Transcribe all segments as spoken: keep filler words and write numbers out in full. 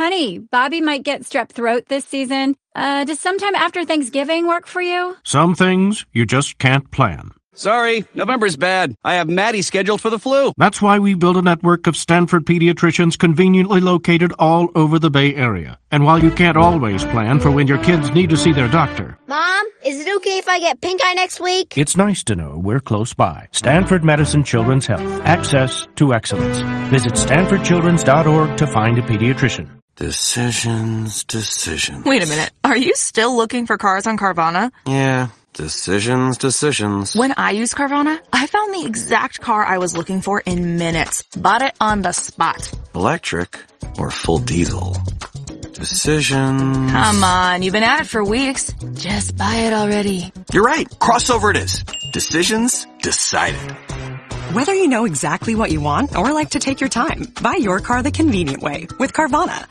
Honey, Bobby might get strep throat this season. Uh, does sometime after Thanksgiving work for you? Some things you just can't plan. Sorry, November's bad. I have Maddie scheduled for the flu. That's why we built a network of Stanford pediatricians conveniently located all over the Bay Area. And while you can't always plan for when your kids need to see their doctor... Mom, is it okay if I get pink eye next week? It's nice to know we're close by. Stanford Medicine Children's Health. Access to excellence. Visit stanford children's dot org to find a pediatrician. Decisions, decisions. Wait a minute. Are you still looking for cars on Carvana? Yeah. Decisions, decisions. When I used Carvana, I found the exact car I was looking for in minutes. Bought it on the spot. Electric or full diesel? Decisions. Come on, you've been at it for weeks. Just buy it already. You're right. Crossover it is. Decisions decided. Whether you know exactly what you want or like to take your time, buy your car the convenient way with Carvana.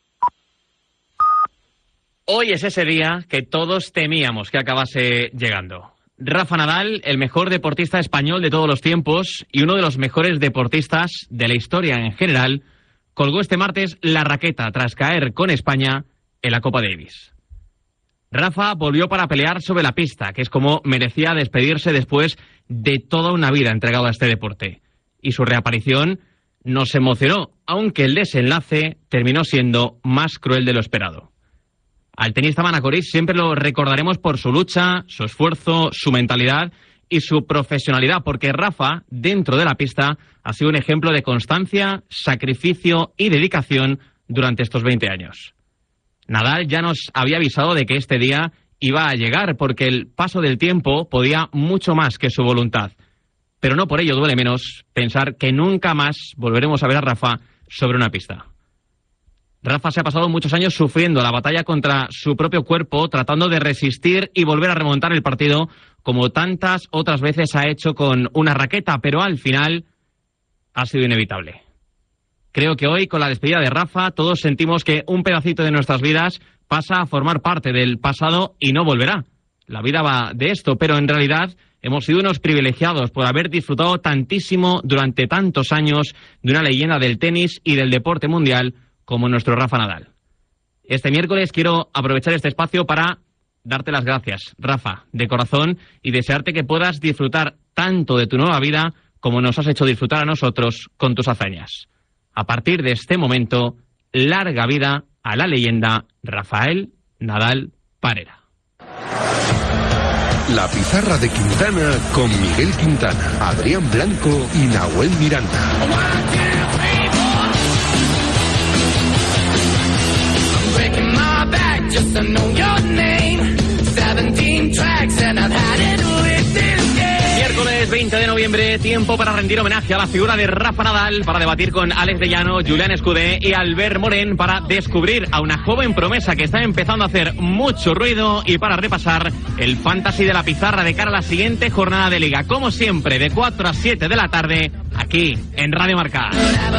Hoy es ese día que todos temíamos que acabase llegando. Rafa Nadal, el mejor deportista español de todos los tiempos y uno de los mejores deportistas de la historia en general, colgó este martes la raqueta tras caer con España en la Copa Davis. Rafa volvió para pelear sobre la pista, que es como merecía despedirse después de toda una vida entregado a este deporte. Y su reaparición nos emocionó, aunque el desenlace terminó siendo más cruel de lo esperado. Al tenista manacorís siempre lo recordaremos por su lucha, su esfuerzo, su mentalidad y su profesionalidad, porque Rafa, dentro de la pista, ha sido un ejemplo de constancia, sacrificio y dedicación durante estos veinte años. Nadal ya nos había avisado de que este día iba a llegar, porque el paso del tiempo podía mucho más que su voluntad. Pero no por ello duele menos pensar que nunca más volveremos a ver a Rafa sobre una pista. Rafa se ha pasado muchos años sufriendo la batalla contra su propio cuerpo, tratando de resistir y volver a remontar el partido, como tantas otras veces ha hecho con una raqueta, pero al final ha sido inevitable. Creo que hoy, con la despedida de Rafa, todos sentimos que un pedacito de nuestras vidas pasa a formar parte del pasado y no volverá. La vida va de esto, pero en realidad hemos sido unos privilegiados por haber disfrutado tantísimo durante tantos años de una leyenda del tenis y del deporte mundial como nuestro Rafa Nadal. Este miércoles quiero aprovechar este espacio para darte las gracias, Rafa, de corazón, y desearte que puedas disfrutar tanto de tu nueva vida como nos has hecho disfrutar a nosotros con tus hazañas. A partir de este momento, larga vida a la leyenda Rafael Nadal Parera. La pizarra de Quintana con Miguel Quintana, Adrián Blanco y Nahuel Miranda. Miércoles veinte de noviembre, tiempo para rendir homenaje a la figura de Rafa Nadal, para debatir con Alex de Llano, Julián Escudé y Albert Morén, para descubrir a una joven promesa que está empezando a hacer mucho ruido y para repasar el fantasy de la pizarra de cara a la siguiente jornada de Liga. Como siempre, de cuatro a siete de la tarde, aquí en Radio Marca.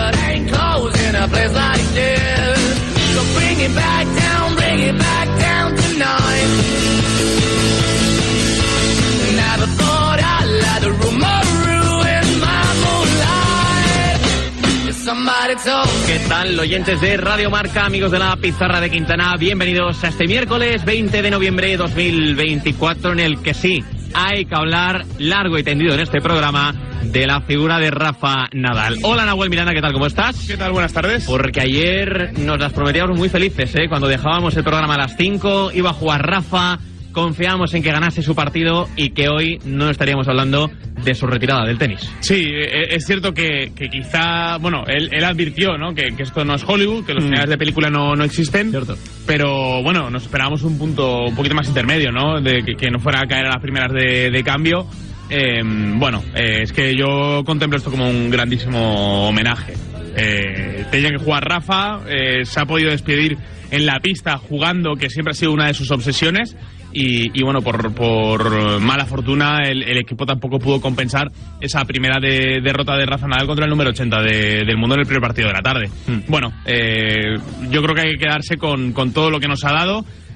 ¿Qué tal, oyentes de Radio Marca, amigos de la pizarra de Quintana? Bienvenidos a este miércoles veinte de noviembre de dos mil veinticuatro, en el que sí, hay que hablar largo y tendido en este programa de la figura de Rafa Nadal. Hola, Nahuel Miranda, ¿qué tal? ¿Cómo estás? ¿Qué tal? Buenas tardes. Porque ayer nos las prometíamos muy felices, ¿eh? Cuando dejábamos el programa a las cinco, iba a jugar Rafa, confiábamos en que ganase su partido y que hoy no estaríamos hablando de su retirada del tenis. Sí, es cierto que, que quizá, bueno, él, él advirtió, ¿no? Que, que esto no es Hollywood, que los Mm. finales de película no, no existen. Cierto. Pero bueno, nos esperábamos un punto un poquito más intermedio, ¿no? De que, que no fuera a caer a las primeras de, de cambio. Eh, bueno, eh, es que yo contemplo esto como un grandísimo homenaje. Eh, tenía que jugar Rafa, eh, se ha podido despedir en la pista jugando, que siempre ha sido una de sus obsesiones. Y, y bueno, por, por mala fortuna el, el equipo tampoco pudo compensar esa primera de, derrota de Rafa Nadal contra el número ochenta de, del mundo en el primer partido de la tarde. Mm. Bueno, eh, yo creo que hay que quedarse con, con todo lo que nos ha dado.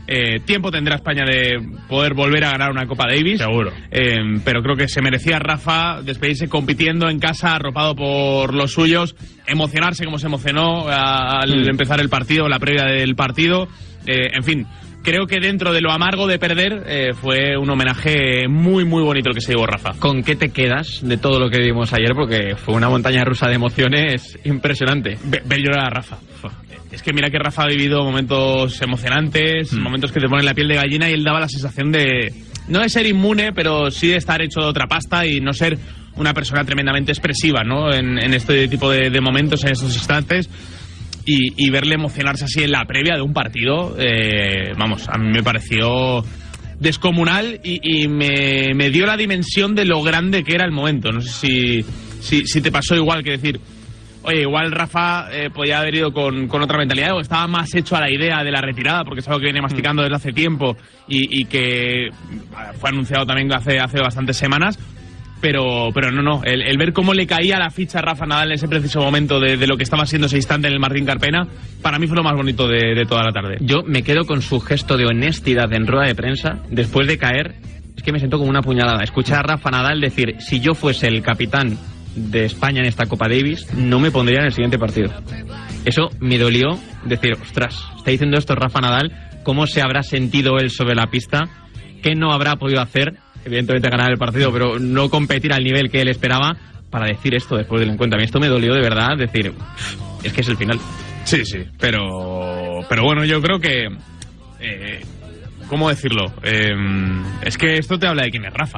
Eh, tiempo tendrá España de poder volver a ganar una Copa Davis. Seguro. Eh, pero creo que se merecía Rafa despedirse compitiendo en casa, arropado por los suyos, emocionarse como se emocionó al mm. empezar el partido, la previa del partido. Eh, en fin, creo que dentro de lo amargo de perder eh, fue un homenaje muy, muy bonito el que se llevó Rafa. ¿Con qué te quedas de todo lo que vimos ayer? Porque fue una montaña rusa de emociones impresionante. Ver, ver llorar a Rafa. Es que mira que Rafa ha vivido momentos emocionantes, mm. momentos que te ponen la piel de gallina, y él daba la sensación de, no de ser inmune, pero sí de estar hecho de otra pasta y no ser una persona tremendamente expresiva, ¿no? En, en este tipo de, de momentos, en estos instantes. Y, y verle emocionarse así en la previa de un partido, eh, vamos, a mí me pareció descomunal y, y me, me dio la dimensión de lo grande que era el momento. No sé si, si, si te pasó igual, que decir... Oye, igual Rafa eh, podía haber ido con, con otra mentalidad, o estaba más hecho a la idea de la retirada, porque es algo que viene masticando desde hace tiempo y, y que fue anunciado también hace, hace bastantes semanas. Pero, pero no, no, el, el ver cómo le caía la ficha a Rafa Nadal en ese preciso momento de, de lo que estaba siendo ese instante en el Martín Carpena, para mí fue lo más bonito de, de toda la tarde. Yo me quedo con su gesto de honestidad en rueda de prensa, después de caer, es que me siento como una puñalada. Escuchar a Rafa Nadal decir, si yo fuese el capitán de España en esta Copa Davis, no me pondría en el siguiente partido. Eso me dolió decir, ostras, está diciendo esto Rafa Nadal, ¿cómo se habrá sentido él sobre la pista? ¿Qué no habrá podido hacer? Evidentemente ganar el partido, pero no competir al nivel que él esperaba para decir esto después del encuentro. A mí esto me dolió de verdad, decir, es que es el final. Sí, sí, pero pero bueno, yo creo que... Eh, ¿Cómo decirlo? Eh, es que esto te habla de quién es Rafa.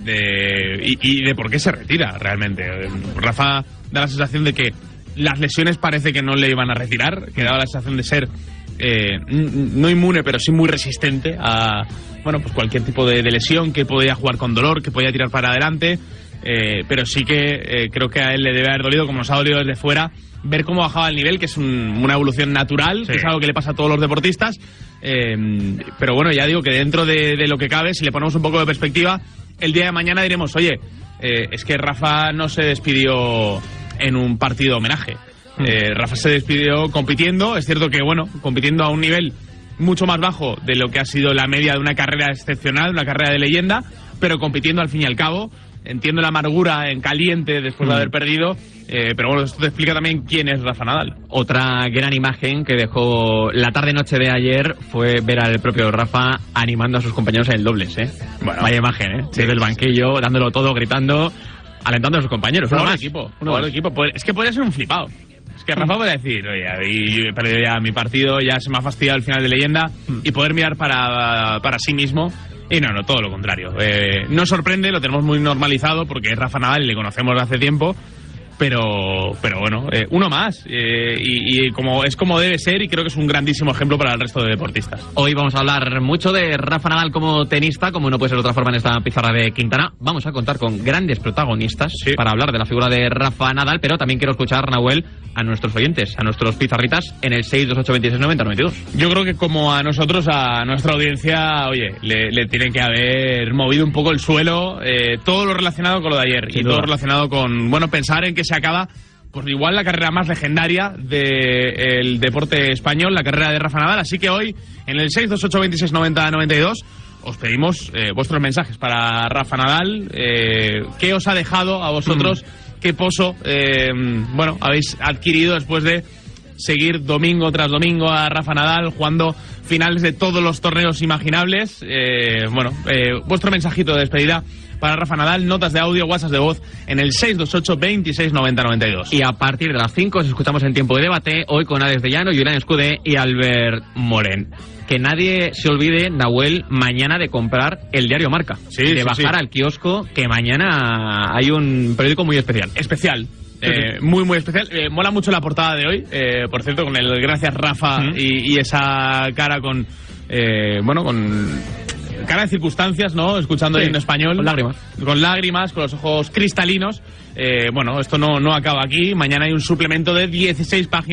De, y, y de por qué se retira realmente. Rafa da la sensación de que las lesiones parece que no le iban a retirar, que daba la sensación de ser eh, no inmune, pero sí muy resistente a bueno pues cualquier tipo de, de lesión, que podía jugar con dolor, que podía tirar para adelante, eh, pero sí que eh, creo que a él le debe haber dolido, como nos ha dolido desde fuera, ver cómo bajaba el nivel, que es un, una evolución natural, sí. que es algo que le pasa a todos los deportistas, eh, pero bueno, ya digo que dentro de, de lo que cabe, si le ponemos un poco de perspectiva, el día de mañana diremos, oye, eh, es que Rafa no se despidió en un partido de homenaje. Mm. Eh, Rafa se despidió compitiendo, es cierto que, bueno, compitiendo a un nivel mucho más bajo de lo que ha sido la media de una carrera excepcional, una carrera de leyenda, pero compitiendo al fin y al cabo. Entiendo la amargura en caliente después mm. de haber perdido, eh, pero bueno, esto te explica también quién es Rafa Nadal. Otra gran imagen que dejó la tarde-noche de ayer fue ver al propio Rafa animando a sus compañeros en el dobles, ¿eh? Bueno, vaya imagen, ¿eh? Sí, Desde el banquillo, sí. dándolo todo, gritando, alentando a sus compañeros. Uno más. Equipo, uno más. Equipo. Es que podría ser un flipado. Es que Rafa puede decir, oye, yo he perdido ya mi partido, ya se me ha fastidiado el final de leyenda, mm. y poder mirar para, para sí mismo. Y no, no, todo lo contrario. Eh, no sorprende, lo tenemos muy normalizado porque es Rafa Nadal y le conocemos de hace tiempo, pero pero bueno, eh, uno más. Eh, y, y como es como debe ser, y creo que es un grandísimo ejemplo para el resto de deportistas. Hoy vamos a hablar mucho de Rafa Nadal como tenista, como no puede ser de otra forma en esta pizarra de Quintana. Vamos a contar con grandes protagonistas sí. para hablar de la figura de Rafa Nadal, pero también quiero escuchar, Nahuel, a nuestros oyentes, a nuestros pizarritas en el seis dos ocho veintiséis noventa noventa y dos. Yo creo que como a nosotros, a nuestra audiencia, oye, le, le tiene que haber movido un poco el suelo, eh, todo lo relacionado con lo de ayer. Sin y duda. Todo relacionado con, bueno, pensar en que se acaba, pues igual la carrera más legendaria del deporte español, la carrera de Rafa Nadal. Así que hoy, en el seis dos ocho veintiséis noventa noventa y dos, os pedimos eh, vuestros mensajes para Rafa Nadal. Eh, ¿Qué os ha dejado a vosotros? Mm. ¿Qué pozo, eh, bueno, habéis adquirido después de seguir domingo tras domingo a Rafa Nadal jugando finales de todos los torneos imaginables? Eh, bueno, eh, vuestro mensajito de despedida para Rafa Nadal, notas de audio, WhatsApp de voz en el seis dos ocho veintiséis noventa noventa y dos. Y a partir de las cinco os escuchamos en Tiempo de Debate, hoy con Alex de Llano, Julián Escudé y Albert Moren. Que nadie se olvide, Nahuel, mañana de comprar el diario Marca. Sí, de sí, bajar sí. al kiosco, que mañana hay un periódico muy especial. Especial. Eh, sí. Muy, muy especial. Eh, mola mucho la portada de hoy, eh, por cierto, con el gracias Rafa uh-huh. y, y esa cara con, eh, bueno, con cara de circunstancias, ¿no? Escuchando sí. el himno español. Con lágrimas. Con lágrimas, con los ojos cristalinos. Eh, bueno, esto no, no acaba aquí. Mañana hay un suplemento de dieciséis páginas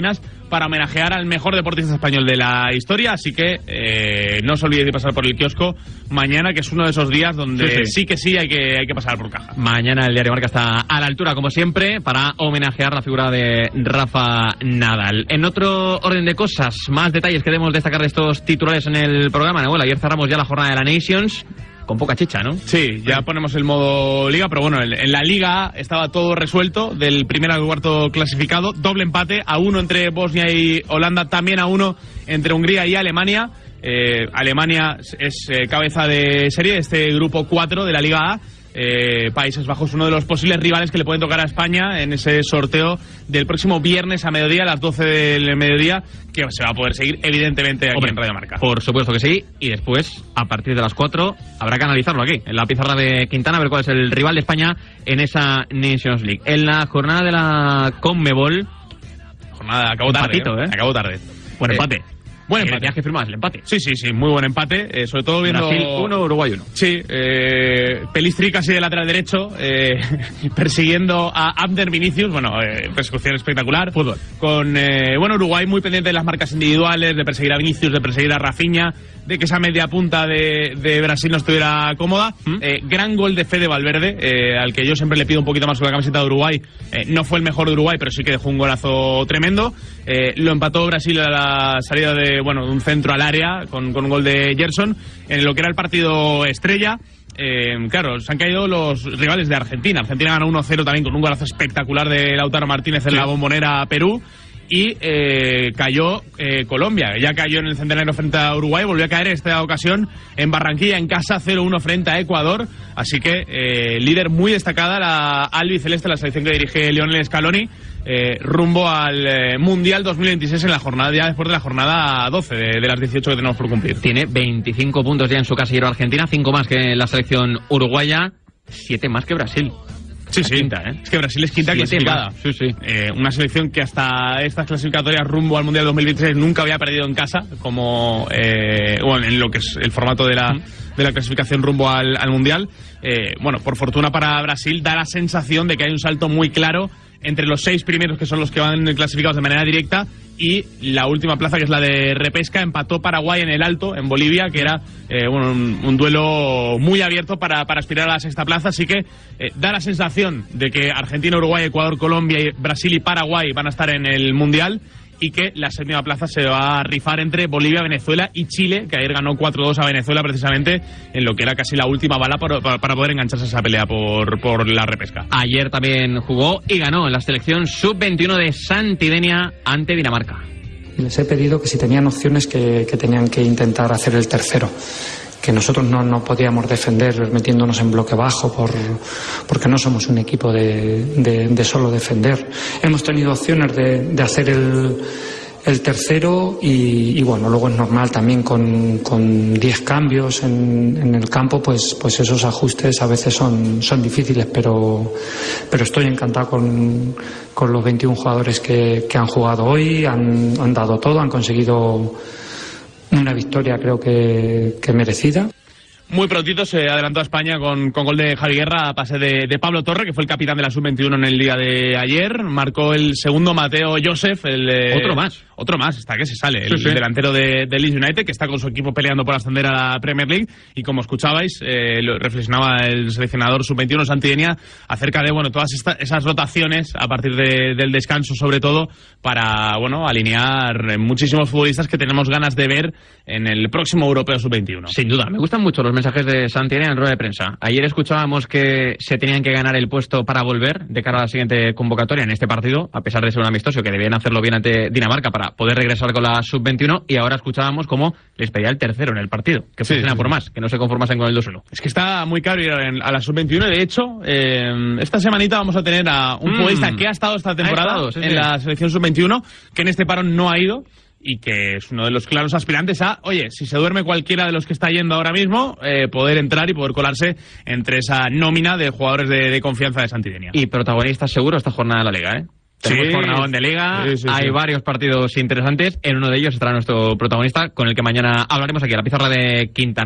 para homenajear al mejor deportista español de la historia, así que eh, no os olvidéis de pasar por el kiosco mañana, que es uno de esos días donde sí, sí. sí que sí hay que, hay que pasar por caja. Mañana el Diario Marca está a la altura, como siempre, para homenajear la figura de Rafa Nadal. En otro orden de cosas, más detalles que debemos destacar de estos titulares en el programa. Nahuel, ayer cerramos ya la jornada de la Nations. Con poca chicha, ¿no? Sí, ya ponemos el modo liga, pero bueno, en, en la liga estaba todo resuelto, del primer al cuarto clasificado, doble empate, a uno entre Bosnia y Holanda, también a uno entre Hungría y Alemania. Eh, Alemania es eh, cabeza de serie de este grupo cuatro de la Liga A. Eh, Países Bajos, uno de los posibles rivales que le pueden tocar a España en ese sorteo del próximo viernes a mediodía, a las doce del mediodía, que se va a poder seguir evidentemente aquí Hombre, en Radio Marca. Por supuesto que sí, y después, a partir de las cuatro, habrá que analizarlo aquí, en la pizarra de Quintana, a ver cuál es el rival de España en esa Nations League. En la jornada de la Conmebol... Jornada, acabó tarde, Empatito, ¿eh? Acabó tarde. Buen eh, empate. Buen empate. Tenías que firmar el empate. Sí, sí, sí, muy buen empate. Eh, sobre todo viendo... Brasil uno, Uruguay uno. Sí, eh, Pelistri casi de lateral derecho, eh, persiguiendo a Abder Vinicius. Bueno, eh, persecución espectacular. Fútbol. Con, eh, bueno, Uruguay muy pendiente de las marcas individuales, de perseguir a Vinicius, de perseguir a Rafinha, de que esa media punta de, de Brasil no estuviera cómoda. ¿Mm? Eh, gran gol de Fede Valverde, eh, al que yo siempre le pido un poquito más con la camiseta de Uruguay. Eh, no fue el mejor de Uruguay, pero sí que dejó un golazo tremendo. Eh, lo empató Brasil a la salida de, bueno, de un centro al área con, con un gol de Gerson en lo que era el partido estrella. Eh, claro, se han caído los rivales de Argentina. Argentina ganó uno cero también con un golazo espectacular de Lautaro Martínez en sí. la Bombonera a Perú. Y eh, cayó eh, Colombia, ya cayó en el centenario frente a Uruguay, volvió a caer en esta ocasión en Barranquilla, en casa, cero uno frente a Ecuador. Así que eh, líder muy destacada la albiceleste, la selección que dirige Lionel Scaloni, eh, rumbo al eh, Mundial dos mil veintiséis en la jornada, ya después de la jornada doce de, de las dieciocho que tenemos por cumplir. Tiene veinticinco puntos ya en su casillero Argentina, cinco más que la selección uruguaya, siete más que Brasil. Sí, sí, quinta, ¿eh? Es que Brasil es quinta clasificada. Sí, sí. Eh, una selección que hasta estas clasificatorias rumbo al Mundial dos mil veintiséis nunca había perdido en casa, como eh, bueno, en lo que es el formato de la, de la clasificación rumbo al, al Mundial. Eh, bueno, por fortuna para Brasil da la sensación de que hay un salto muy claro entre los seis primeros, que son los que van clasificados de manera directa, y la última plaza, que es la de repesca. Empató Paraguay en el Alto, en Bolivia, que era eh, bueno, un, un duelo muy abierto para, para aspirar a la sexta plaza. Así que eh, da la sensación de que Argentina, Uruguay, Ecuador, Colombia, Brasil y Paraguay van a estar en el Mundial, y que la séptima plaza se va a rifar entre Bolivia, Venezuela y Chile, que ayer ganó cuatro dos a Venezuela precisamente en lo que era casi la última bala para, para, para poder engancharse a esa pelea por, por la repesca. Ayer también jugó y ganó en la selección sub veintiuno de Santidenia ante Dinamarca. Les he pedido que si tenían opciones que, que tenían que intentar hacer el tercero, que nosotros no, no podíamos defender metiéndonos en bloque bajo por, porque no somos un equipo de, de, de solo defender. Hemos tenido opciones de, de hacer el, el tercero y, y bueno, luego es normal también con, con diez cambios en, en el campo, pues, pues esos ajustes a veces son, son difíciles, pero, pero estoy encantado con, con los veintiún jugadores que, que han jugado hoy, han, han dado todo, han conseguido una victoria creo que, que merecida. Muy prontito se adelantó a España con, con gol de Javi Guerra a pase de, de Pablo Torre, que fue el capitán de la sub veintiuno en el día de ayer. Marcó el segundo Mateo Joseph. El, eh, otro más. Otro más, está que se sale. Sí, el sí. delantero de, de Leeds United, que está con su equipo peleando por ascender a la Premier League. Y como escuchabais, eh, lo reflexionaba el seleccionador sub veintiuno Santidenia acerca de bueno todas esta, esas rotaciones a partir de, del descanso, sobre todo, para bueno alinear muchísimos futbolistas que tenemos ganas de ver en el próximo Europeo sub veintiuno. Sin duda, me gustan mucho los mensajes de Santidenia en rueda de prensa. Ayer escuchábamos que se tenían que ganar el puesto para volver de cara a la siguiente convocatoria en este partido, a pesar de ser un amistoso, que debían hacerlo bien ante Dinamarca para poder regresar con la sub veintiuno, y ahora escuchábamos cómo les pedía el tercero en el partido, que sí, funciona sí, por sí. más, que no se conformasen con el dos uno. Es que está muy caro ir a la sub veintiuno. De hecho, eh, esta semanita vamos a tener a un mm. futbolista que ha estado esta temporada estado, sí, en sí. la selección sub veintiuno, que en este parón no ha ido, y que es uno de los claros aspirantes a, oye, si se duerme cualquiera de los que está yendo ahora mismo, eh, poder entrar y poder colarse entre esa nómina de jugadores de, de confianza de Santidenia. Y protagonistas seguro esta jornada de la Liga, ¿eh? Tenemos sí, jornadón de Liga, sí, sí, hay sí. varios partidos interesantes, en uno de ellos estará nuestro protagonista, con el que mañana hablaremos aquí, a la pizarra de Quintana.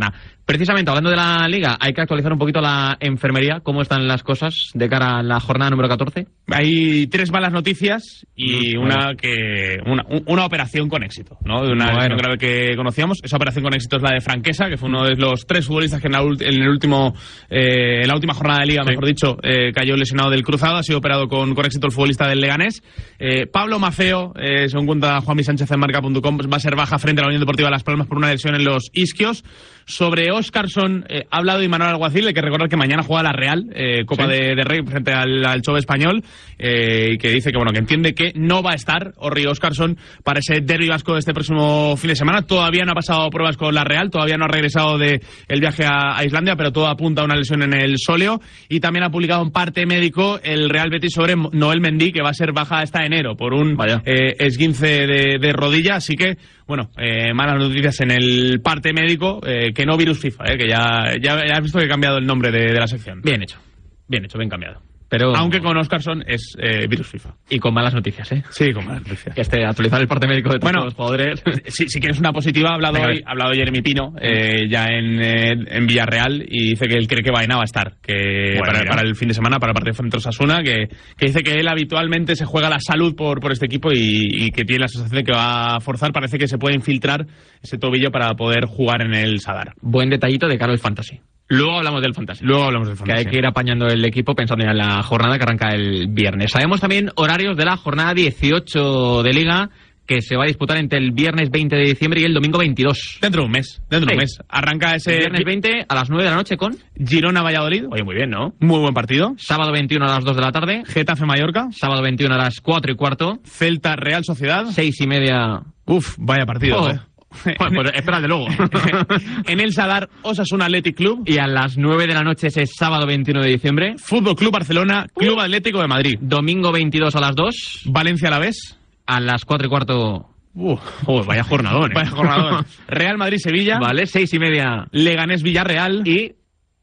Precisamente, hablando de la Liga, hay que actualizar un poquito la enfermería. ¿Cómo están las cosas de cara a la jornada número catorce? Hay tres malas noticias y Mm, una bueno. que una, una operación con éxito, ¿no? De una Bueno. lesión grave que conocíamos. Esa operación con éxito es la de Franquesa, que fue uno de los tres futbolistas que en la, ult- en el último, eh, en la última jornada de Liga, Sí. mejor dicho, eh, cayó lesionado del cruzado. Ha sido operado con, con éxito el futbolista del Leganés. Eh, Pablo Mafeo, eh, según cuenta Juanmi Sánchez en marca punto com, va a ser baja frente a la Unión Deportiva Las Palmas por una lesión en los isquios. Sobre Óscarson eh, ha hablado Imanol Alguacil, hay que recordar que mañana juega la Real, eh, Copa Sí. de, de Rey frente al, al Chove español, eh, y que dice que bueno que entiende que no va a estar Orri Óscarson para ese derbi vasco de este próximo fin de semana. Todavía no ha pasado pruebas con la Real, todavía no ha regresado de el viaje a, a Islandia, pero todo apunta a una lesión en el sóleo. Y también ha publicado un parte médico el Real Betis sobre Noel Mendy, que va a ser baja hasta enero por un eh, esguince de, de rodilla, así que bueno, eh, malas noticias en el parte médico, eh, que no virus FIFA, eh, que ya, ya, ya has visto que he cambiado el nombre de, de la sección. Bien hecho, bien hecho, bien cambiado. Pero Aunque con Óscarson es eh, virus FIFA. Y con malas noticias, ¿eh? Sí, con malas noticias. Que este, actualizar el parte médico de todos Bueno, los jugadores. Si, si quieres una positiva, ha hablado Venga, hoy, ha hablado Jeremy Pino, eh, ya en, eh, en Villarreal, y dice que él cree que Baena va a estar que Bueno, para, mira. para el fin de semana, para el partido frente a Osasuna, que, que dice que él habitualmente se juega la salud por, por este equipo y, y que tiene la sensación de que va a forzar. Parece que se puede infiltrar ese tobillo para poder jugar en el Sadar. Buen detallito de cara al Fantasy. Luego hablamos del Fantasy. Luego hablamos del Que Fantasy. hay que ir apañando el equipo pensando ya en la jornada que arranca el viernes. Sabemos también horarios de la jornada dieciocho de Liga, que se va a disputar entre el viernes veinte de diciembre y el domingo veintidós. Dentro de un mes, dentro de un Sí. mes. Arranca ese Viernes veinte a las nueve de la noche con Girona-Valladolid. Oye, muy bien, ¿no? Muy buen partido. Sábado veintiuno a las dos de la tarde. Getafe-Mallorca. Sábado veintiuno a las cuatro y cuarto. Celta-Real Sociedad. Seis y media. Uf, vaya partido, Oh. eh. Bueno, pues espérate luego. En el Sadar, Osasuna Athletic Club. Y a las nueve de la noche ese sábado veintiuno de diciembre. Fútbol Club Barcelona, Club Atlético de Madrid. Domingo veintidós a las dos. Valencia Alavés. A las cuatro y cuarto. Uf, Oh, vaya jornadón, ¿eh? vaya jornadón. Real Madrid-Sevilla. Vale, seis y media. Leganés-Villarreal. Y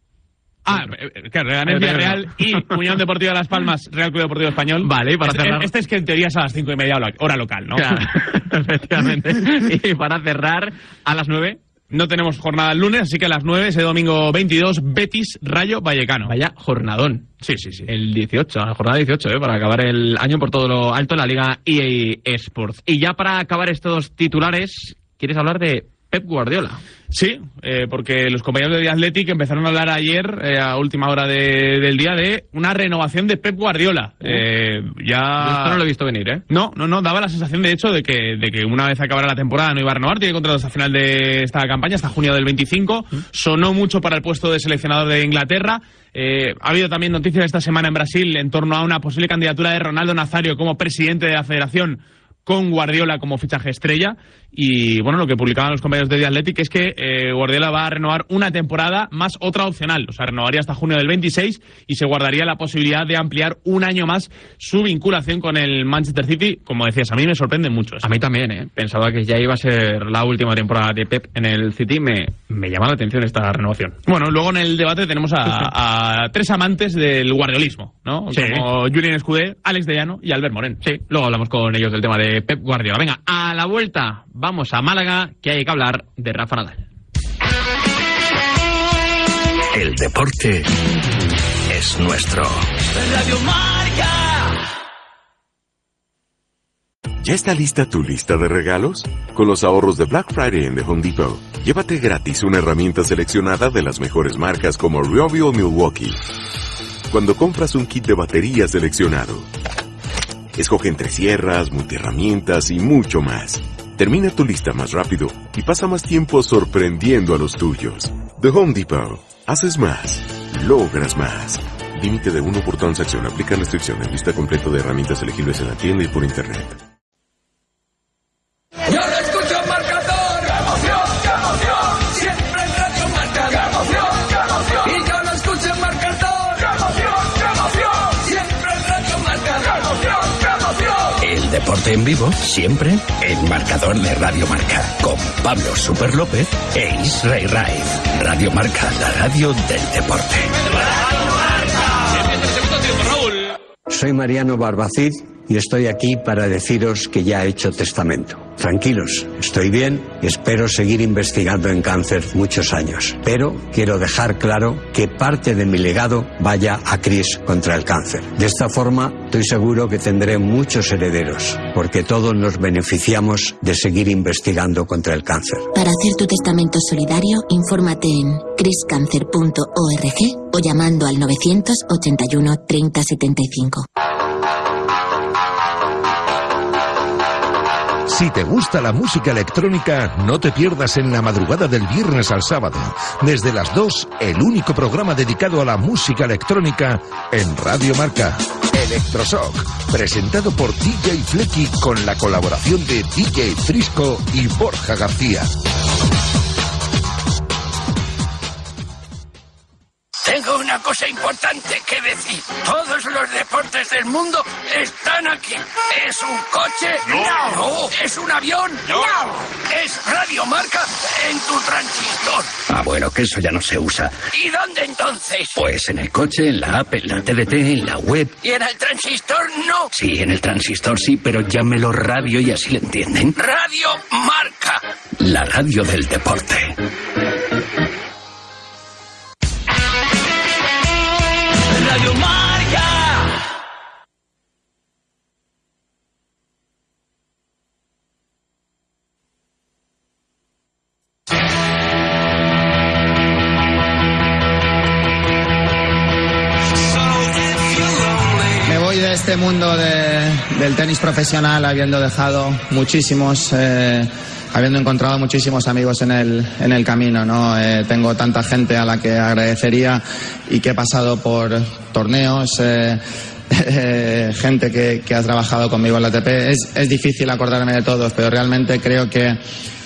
Ah, eh, claro, Leganés-Villarreal y Unión Deportiva Las Palmas, Real Club Deportivo Español. Vale, y para este, cerrar. este es que en teoría es a las cinco y media hora- hora local, ¿no? Claro, efectivamente. Y para cerrar, a las nueve. No tenemos jornada el lunes, así que a las nueve, ese domingo veintidós, Betis Rayo Vallecano. Vaya jornadón. Sí, sí, sí. El dieciocho, la jornada dieciocho, ¿eh? Para acabar el año por todo lo alto en la Liga E A Sports. Y ya para acabar estos titulares, ¿quieres hablar de Pep Guardiola? Sí, eh, porque los compañeros de The Athletic empezaron a hablar ayer, eh, a última hora de- del día, de una renovación de Pep Guardiola. Eh, ya... Yo esto no lo he visto venir, ¿eh? No, no, no, daba la sensación de hecho de que, de que una vez acabara la temporada no iba a renovar, tiene contrato hasta final de esta campaña, hasta junio del veinticinco, sonó mucho para el puesto de seleccionador de Inglaterra. Eh, ha habido también noticias esta semana en Brasil en torno a una posible candidatura de Ronaldo Nazario como presidente de la federación, con Guardiola como fichaje estrella. Y bueno, lo que publicaban los compañeros de The Athletic es que eh, Guardiola va a renovar una temporada más otra opcional, o sea, renovaría hasta junio del veintiséis y se guardaría la posibilidad de ampliar un año más su vinculación con el Manchester City. Como decías, a mí me sorprende mucho eso. A mí también, ¿eh? Pensaba que ya iba a ser la última temporada de Pep en el City. Me, me llama la atención esta renovación. Bueno, luego en el debate tenemos a, a tres amantes del guardiolismo, ¿no? Sí. Como Julien Escudé, Alex de Llano y Albert Morén. Sí, luego hablamos con ellos del tema de Pep Guardiola. Venga, a la vuelta vamos a Málaga, que hay que hablar de Rafa Nadal. El deporte es nuestro. Radio Marca. ¿Ya está lista tu lista de regalos? Con los ahorros de Black Friday en The Home Depot, llévate gratis una herramienta seleccionada de las mejores marcas como Ryobi o Milwaukee. Cuando compras un kit de batería seleccionado, escoge entre sierras, multiherramientas y mucho más. Termina tu lista más rápido y pasa más tiempo sorprendiendo a los tuyos. The Home Depot. Haces más. Logras más. Límite de uno por transacción. Aplica restricciones. Lista completa de herramientas elegibles en la tienda y por internet. Yo lo escucho marcador. ¡Qué emoción, qué emoción! Siempre en Radio Marca. ¡Qué emoción, qué emoción! Y yo lo escucho en marcador. ¡Qué emoción, qué emoción! Siempre en Radio Marca. ¡Qué emoción, qué emoción! El deporte en vivo, siempre en marcador de Radio Marca. Con Pablo Super López e Israel Raiz. Radio Marca, la radio del deporte. Soy Mariano Barbacid y estoy aquí para deciros que ya he hecho testamento. Tranquilos, estoy bien y espero seguir investigando en cáncer muchos años. Pero quiero dejar claro que parte de mi legado vaya a Chris contra el cáncer. De esta forma, estoy seguro que tendré muchos herederos, porque todos nos beneficiamos de seguir investigando contra el cáncer. Para hacer tu testamento solidario, infórmate en chris cancer punto org o llamando al novecientos ochenta y uno treinta setenta y cinco. Si te gusta la música electrónica, no te pierdas en la madrugada del viernes al sábado. Desde las dos, el único programa dedicado a la música electrónica en Radio Marca. Electroshock, presentado por D J Flecky con la colaboración de D J Frisco y Borja García. Tengo una cosa importante que decir. Todos los deportes del mundo están aquí. ¿Es un coche? No. No. ¿Es un avión? No. ¿Es Radio Marca en tu transistor? Ah, bueno, que eso ya no se usa. ¿Y dónde entonces? Pues en el coche, en la app, en la T D T, en la web. ¿Y en el transistor no? Sí, en el transistor sí, pero llámelo radio y así le entienden. Radio Marca. La radio del deporte. Radio Marca. Me voy de este mundo de, del tenis profesional habiendo dejado muchísimos... Eh, habiendo encontrado muchísimos amigos en el, en el camino, ¿no? Eh, tengo tanta gente a la que agradecería y que he pasado por torneos, eh, eh, gente que, que ha trabajado conmigo en la A T P. Es, es difícil acordarme de todos, pero realmente creo que,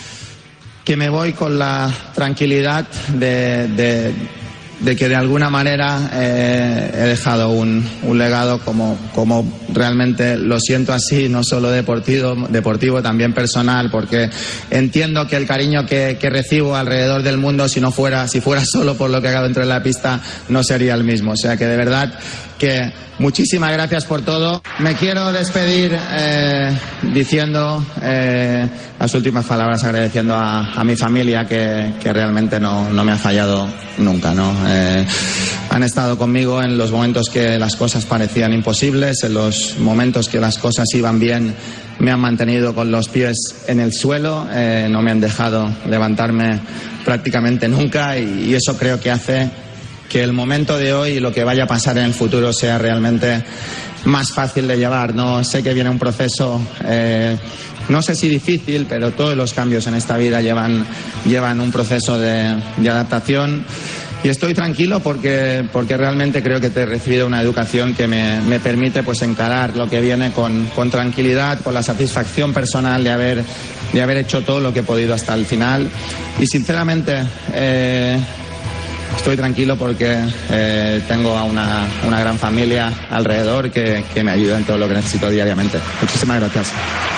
que me voy con la tranquilidad de... de de que de alguna manera eh, he dejado un, un legado como, como realmente lo siento así, no solo deportivo, deportivo, también personal, porque entiendo que el cariño que, que recibo alrededor del mundo, si no fuera, si fuera solo por lo que hago dentro de la pista, no sería el mismo. O sea que de verdad que muchísimas gracias por todo. Me quiero despedir eh, diciendo eh, las últimas palabras, agradeciendo a, a mi familia que, que realmente no, no me ha fallado nunca, ¿no? Eh, han estado conmigo en los momentos que las cosas parecían imposibles, en los momentos que las cosas iban bien, me han mantenido con los pies en el suelo, eh, no me han dejado levantarme prácticamente nunca y, y eso creo que hace que el momento de hoy y lo que vaya a pasar en el futuro sea realmente más fácil de llevar, ¿no? Sé que viene un proceso, eh, no sé si difícil, pero todos los cambios en esta vida llevan, llevan un proceso de, de adaptación y estoy tranquilo porque, porque realmente creo que te he recibido una educación que me, me permite pues encarar lo que viene con, con tranquilidad, con la satisfacción personal de haber, de haber hecho todo lo que he podido hasta el final y sinceramente... Eh, Estoy tranquilo porque eh, tengo a una, una gran familia alrededor que, que me ayuda en todo lo que necesito diariamente. Muchísimas gracias.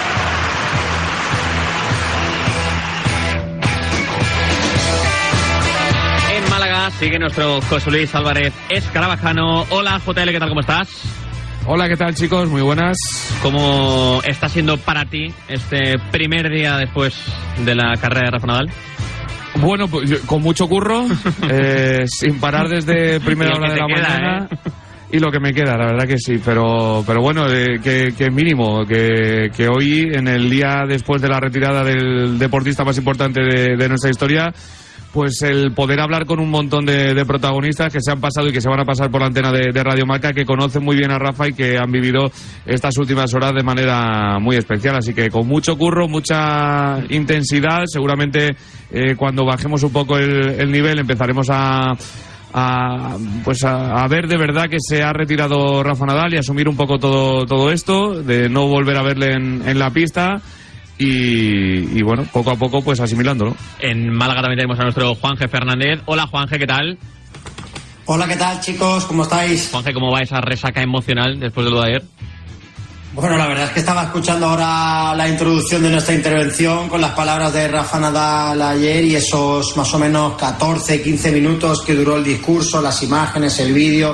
En Málaga sigue nuestro José Luis Álvarez Escarabajano. Hola, J L, ¿qué tal? ¿Cómo estás? Hola, ¿qué tal, chicos? Muy buenas. ¿Cómo está siendo para ti este primer día después de la carrera de Rafa Nadal? Bueno, pues con mucho curro, eh, sin parar desde primera hora de la queda, mañana. ¿eh? Y lo que me queda, la verdad que sí, pero pero bueno, eh, que, que mínimo, que, que hoy, en el día después de la retirada del deportista más importante de, de nuestra historia, pues el poder hablar con un montón de, de protagonistas que se han pasado y que se van a pasar por la antena de, de Radio Marca, que conocen muy bien a Rafa y que han vivido estas últimas horas de manera muy especial. Así que con mucho curro, mucha intensidad, seguramente eh, cuando bajemos un poco el, el nivel empezaremos a... A, pues a, a ver de verdad que se ha retirado Rafa Nadal y asumir un poco todo, todo esto, de no volver a verle en, en la pista. Y, y bueno, poco a poco pues asimilándolo. En Málaga también tenemos a nuestro Juanje Fernández. Hola, Juanje, ¿qué tal? Hola, ¿qué tal, chicos? ¿Cómo estáis? Juanje, ¿cómo va esa resaca emocional después de lo de ayer? Bueno, la verdad es que estaba escuchando ahora la introducción de nuestra intervención con las palabras de Rafa Nadal ayer y esos más o menos catorce, quince minutos que duró el discurso, las imágenes, el vídeo.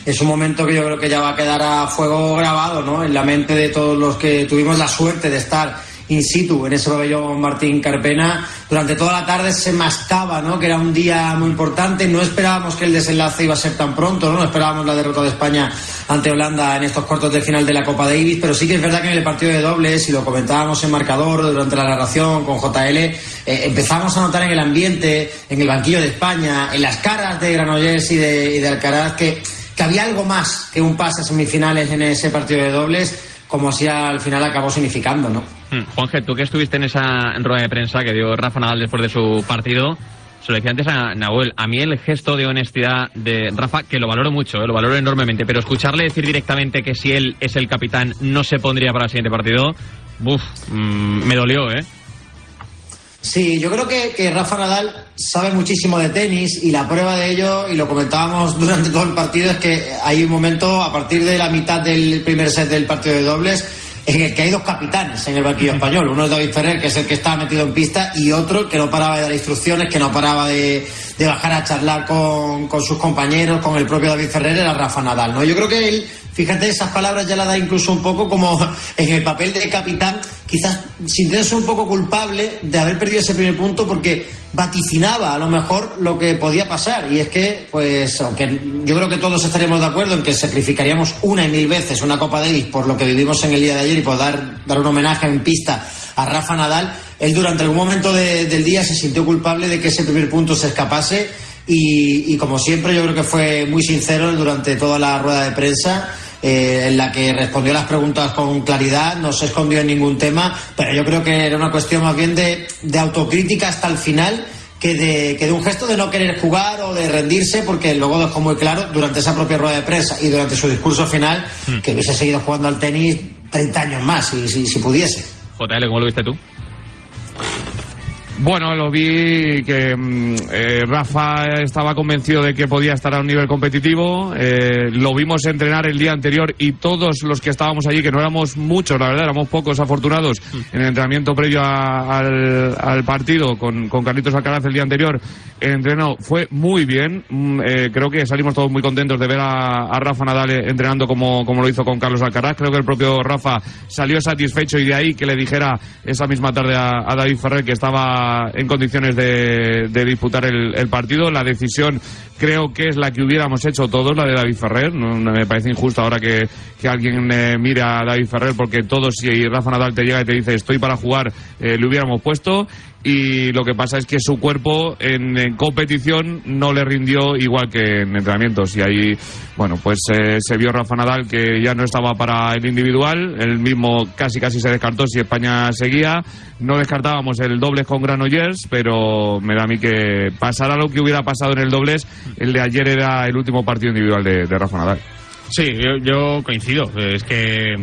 es un momento que yo creo que ya va a quedar a fuego grabado, ¿no?, en la mente de todos los que tuvimos la suerte de estar in situ en ese pabellón Martín Carpena. Durante toda la tarde se mascaba, ¿no?, que era un día muy importante. No esperábamos que el desenlace iba a ser tan pronto, no, no esperábamos la derrota de España ante Holanda en estos cuartos de final de la Copa Davis, pero sí que es verdad que en el partido de dobles, y lo comentábamos en marcador durante la narración con J L, eh, empezamos a notar en el ambiente, en el banquillo de España, en las caras de Granollers y de, y de Alcaraz, que, que había algo más que un pase a semifinales en ese partido de dobles, como así al final acabó significando, ¿no? Hmm. Juanje, tú que estuviste en esa rueda de prensa que dio Rafa Nadal después de su partido, se lo decía antes a Nahuel, a mí el gesto de honestidad de Rafa, que lo valoro mucho, eh, lo valoro enormemente, pero escucharle decir directamente que si él es el capitán no se pondría para el siguiente partido, uf, mmm, me dolió, ¿eh? Sí, yo creo que, que Rafa Nadal sabe muchísimo de tenis, y la prueba de ello, y lo comentábamos durante todo el partido, es que hay un momento a partir de la mitad del primer set del partido de dobles en el que hay dos capitanes en el banquillo español. Uno es David Ferrer, que es el que estaba metido en pista, y otro que no paraba de dar instrucciones, que no paraba de, de bajar a charlar con, con sus compañeros, con el propio David Ferrer, era Rafa Nadal, ¿no? Yo creo que él, fíjate, esas palabras ya la da incluso un poco como en el papel de capitán, quizás sintiéndose un poco culpable de haber perdido ese primer punto, porque vaticinaba a lo mejor lo que podía pasar. Y es que, pues, aunque yo creo que todos estaríamos de acuerdo en que sacrificaríamos una y mil veces una Copa Davis por lo que vivimos en el día de ayer y por dar, dar un homenaje en pista a Rafa Nadal, él durante algún momento de, del día se sintió culpable de que ese primer punto se escapase, y, y como siempre yo creo que fue muy sincero durante toda la rueda de prensa, Eh, en la que respondió las preguntas con claridad, no se escondió en ningún tema, pero yo creo que era una cuestión más bien de, de autocrítica hasta el final, que de, que de un gesto de no querer jugar o de rendirse, porque luego dejó muy claro durante esa propia rueda de prensa y durante su discurso final mm. que hubiese seguido jugando al tenis treinta años más, si, si, si pudiese. J L, ¿cómo lo viste tú? Bueno, lo vi que eh, Rafa estaba convencido de que podía estar a un nivel competitivo. Eh, lo vimos entrenar el día anterior, y todos los que estábamos allí, que no éramos muchos, la verdad, éramos pocos afortunados en el entrenamiento previo a, al, al partido con, con Carlitos Alcaraz el día anterior, el entreno fue muy bien. Eh, creo que salimos todos muy contentos de ver a, a Rafa Nadal entrenando como, como lo hizo con Carlos Alcaraz. Creo que el propio Rafa salió satisfecho, y de ahí que le dijera esa misma tarde a, a David Ferrer que estaba en condiciones de, de disputar el, el partido. La decisión creo que es la que hubiéramos hecho todos, la de David Ferrer. No, no me parece injusto ahora que, que alguien eh, mire a David Ferrer, porque todos, si Rafa Nadal te llega y te dice estoy para jugar, eh, le hubiéramos puesto. Y lo que pasa es que su cuerpo en, en competición no le rindió igual que en entrenamientos, y ahí, bueno, pues eh, se vio Rafa Nadal que ya no estaba para el individual. Él mismo casi casi se descartó si España seguía. No descartábamos el dobles con Granollers, pero me da a mí que pasara lo que hubiera pasado en el dobles, el de ayer era el último partido individual de, de Rafa Nadal. Sí, yo, yo coincido. Es que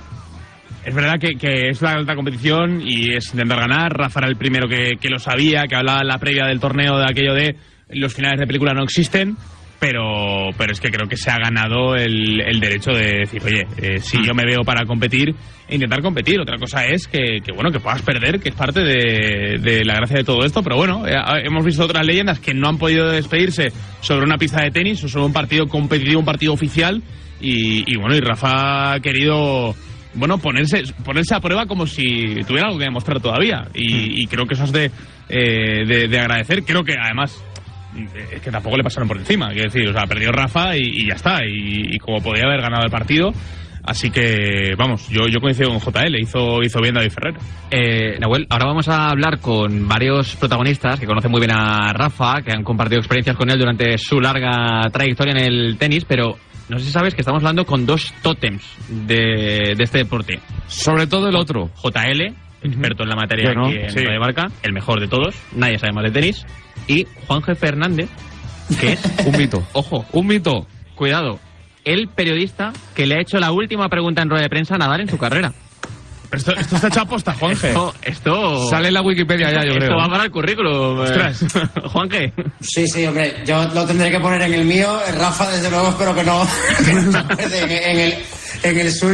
es verdad que, que es una alta competición y es intentar ganar. Rafa era el primero que, que lo sabía, que hablaba en la previa del torneo de aquello de los finales de película no existen, pero pero es que creo que se ha ganado el, el derecho de decir, oye, eh, si yo me veo para competir, e intentar competir. Otra cosa es que, que bueno, que puedas perder, que es parte de, de la gracia de todo esto, pero bueno, eh, hemos visto otras leyendas que no han podido despedirse sobre una pista de tenis o sobre un partido competitivo, un partido oficial, y, y bueno, y Rafa ha querido, bueno, ponerse ponerse a prueba como si tuviera algo que demostrar todavía, y, y creo que eso es de, eh, de, de agradecer. Creo que además es que tampoco le pasaron por encima, quiero decir, o sea, perdió Rafa y, y ya está, y, y como podía haber ganado el partido. Así que, vamos, yo, yo coincido con J L, hizo, hizo bien David Ferrer. Eh, Nahuel, ahora vamos a hablar con varios protagonistas que conocen muy bien a Rafa, que han compartido experiencias con él durante su larga trayectoria en el tenis, pero no sé si sabes que estamos hablando con dos tótems de, de este deporte. Sobre todo el otro. J L, experto en la materia bueno, aquí en sí. Radio Marca, el mejor de todos, nadie sabe más de tenis, y Juanje Fernández, que es un mito. Ojo, un mito. Cuidado, el periodista que le ha hecho la última pregunta en rueda de prensa a Nadal en su carrera. Pero esto, esto está hecho a posta, Juanje. Esto, esto sale en la Wikipedia ya, yo esto creo. Esto va para el currículum. Ostras. Juanje. Sí, sí, hombre, yo lo tendré que poner en el mío. Rafa, desde luego, espero que no, que no en, en, el, en el suyo.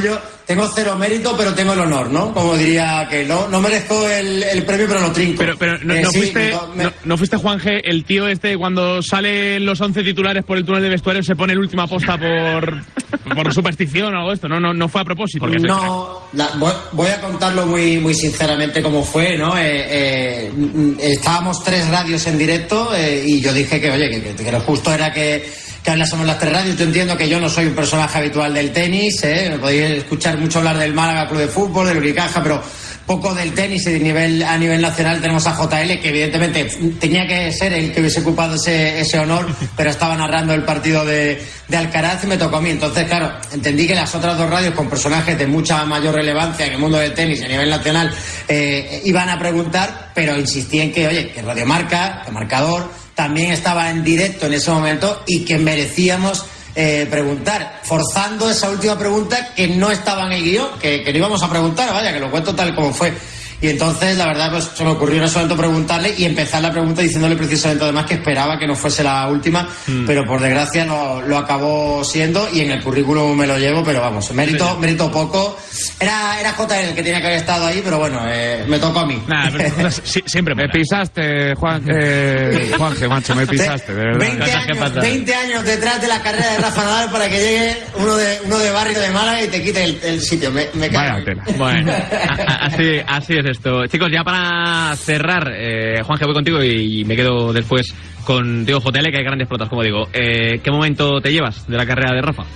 tengo cero mérito, pero tengo el honor, ¿no? Como diría que no, no merezco el, el premio, pero lo trinco. Pero, pero no, Eh, no sí, fuiste, me- no, no fuiste, Juanje, el tío este cuando salen los once titulares por el túnel de vestuario se pone el última aposta por, por superstición o algo de esto. No, no, no fue a propósito. Porque se- No, la- voy, voy a contarlo muy, muy sinceramente cómo fue, ¿no? Eh, eh, mm, estábamos tres radios en directo eh, y yo dije que, oye, que, que- que lo justo era que, que hablásemos las tres radios. Yo entiendo que yo no soy un personaje habitual del tenis, ¿eh? Me podéis escuchar mucho hablar del Málaga Club de Fútbol, del Unicaja, pero poco del tenis y de nivel, a nivel nacional. Tenemos a J L, que evidentemente tenía que ser el que hubiese ocupado ese, ese honor, pero estaba narrando el partido de, de Alcaraz y me tocó a mí. Entonces, claro, entendí que las otras dos radios con personajes de mucha mayor relevancia en el mundo del tenis a nivel nacional eh, iban a preguntar, pero insistí en que, oye, que Radio Marca, que Marcador, también estaba en directo en ese momento y que merecíamos eh, preguntar, forzando esa última pregunta que no estaba en el guión, que, que no íbamos a preguntar, vaya, que lo cuento tal como fue. Y entonces, la verdad, pues se me ocurrió en ese momento preguntarle y empezar la pregunta diciéndole precisamente además que esperaba que no fuese la última, Mm. pero por desgracia lo, lo acabó siendo y en el currículum me lo llevo, pero vamos, mérito, mérito poco. Era, era J L el que tenía que haber estado ahí, pero bueno, eh, me tocó a mí. Nah, pero cosas si- siempre Me pisaste, Juan, eh, Juanje, macho, me pisaste, de verdad. veinte años, veinte años detrás de la carrera de Rafa Nadal para que llegue uno de, uno de barrio de Málaga y te quite el, el sitio. Me, me cago. Bueno, a- a- así, así es esto. Chicos, ya para cerrar, eh, Juanje, voy contigo y me quedo después con Diego J L, que hay grandes protas, como digo. Eh, ¿Qué momento te llevas de la carrera de Rafa?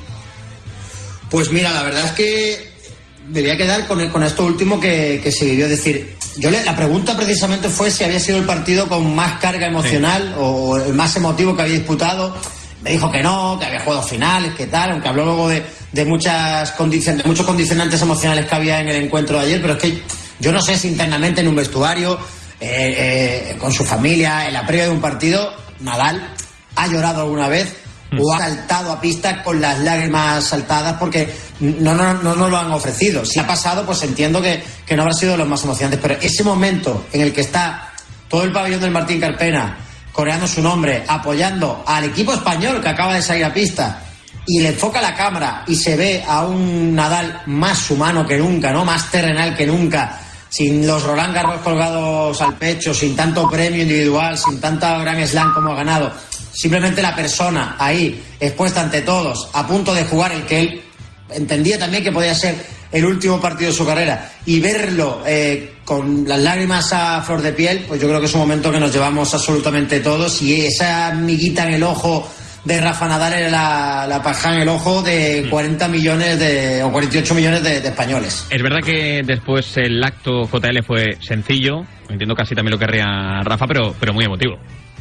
Pues mira, la verdad es que me voy a quedar con, con esto último que, que se vivió. Es decir, yo le, la pregunta precisamente fue si había sido el partido con más carga emocional o el más emotivo que había disputado. Me dijo que no, que había jugado finales, que tal, aunque habló luego de, de muchas condicion- de muchos condicionantes emocionales que había en el encuentro de ayer, pero es que yo no sé si internamente en un vestuario, eh, eh, con su familia, en la previa de un partido, Nadal ha llorado alguna vez o ha saltado a pista con las lágrimas saltadas porque no, no, no nos lo han ofrecido. Si ha pasado, pues entiendo que, que no habrá sido de los más emocionantes, pero ese momento en el que está todo el pabellón del Martín Carpena coreando su nombre, apoyando al equipo español que acaba de salir a pista y le enfoca la cámara y se ve a un Nadal más humano que nunca, ¿no? Más terrenal que nunca, sin los Roland Garros colgados al pecho, sin tanto premio individual, sin tanta Grand Slam como ha ganado. Simplemente la persona ahí, expuesta ante todos, a punto de jugar el que él entendía también que podía ser el último partido de su carrera, y verlo eh, con las lágrimas a flor de piel, pues yo creo que es un momento que nos llevamos absolutamente todos, y esa miguita en el ojo de Rafa Nadal era la, la paja en el ojo de cuarenta millones de, o cuarenta y ocho millones de, de españoles. Es verdad que después el acto J L fue sencillo, entiendo casi también lo querría Rafa, pero, pero muy emotivo.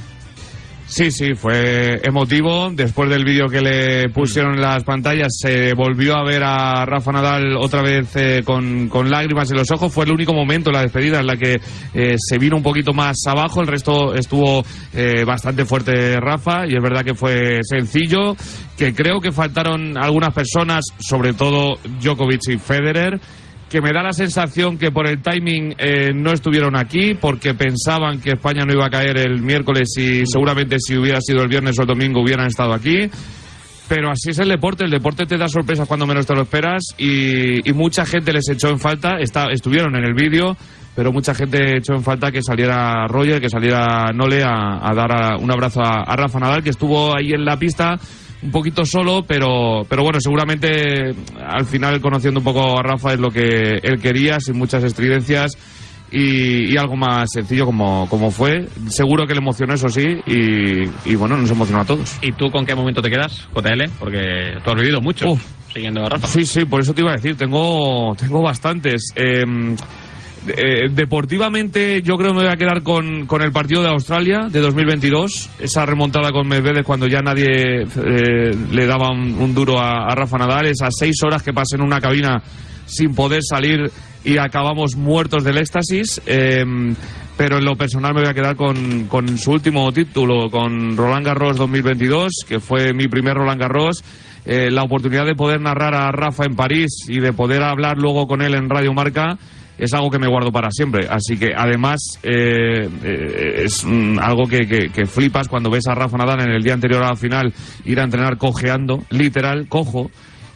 Sí, sí, fue emotivo. Después del vídeo que le pusieron en las pantallas, se volvió a ver a Rafa Nadal otra vez eh, con, con lágrimas en los ojos. Fue el único momento, la despedida, en la que eh, se vino un poquito más abajo. El resto estuvo eh, bastante fuerte Rafa, y es verdad que fue sencillo, que creo que faltaron algunas personas, sobre todo Djokovic y Federer, que me da la sensación que por el timing eh, no estuvieron aquí, porque pensaban que España no iba a caer el miércoles y seguramente si hubiera sido el viernes o el domingo hubieran estado aquí. Pero así es el deporte, el deporte te da sorpresas cuando menos te lo esperas, y, y mucha gente les echó en falta, está, estuvieron en el vídeo, pero mucha gente echó en falta que saliera Roger, que saliera Nole a, a dar a, un abrazo a, a Rafa Nadal, que estuvo ahí en la pista un poquito solo, pero pero bueno, seguramente al final, conociendo un poco a Rafa, es lo que él quería, sin muchas estridencias, y, y algo más sencillo como, como fue. Seguro que le emocionó, eso sí, y, y bueno, nos emocionó a todos. ¿Y tú con qué momento te quedas, J L? Porque tú has vivido mucho Uf. siguiendo a Rafa. Sí, sí, por eso te iba a decir, tengo, tengo bastantes. Eh, Eh, deportivamente yo creo que me voy a quedar con, con el partido de Australia de dos mil veintidós, esa remontada con Medvedev cuando ya nadie eh, le daba un, un duro a, a Rafa Nadal, esas seis horas que pasé en una cabina sin poder salir y acabamos muertos del éxtasis. Eh, pero en lo personal me voy a quedar con, con su último título, con Roland Garros dos mil veintidós, que fue mi primer Roland Garros. Eh, la oportunidad de poder narrar a Rafa en París y de poder hablar luego con él en Radio Marca es algo que me guardo para siempre. Así que además eh, eh, es mm, algo que, que, que flipas cuando ves a Rafa Nadal en el día anterior a la final ir a entrenar cojeando, literal, cojo,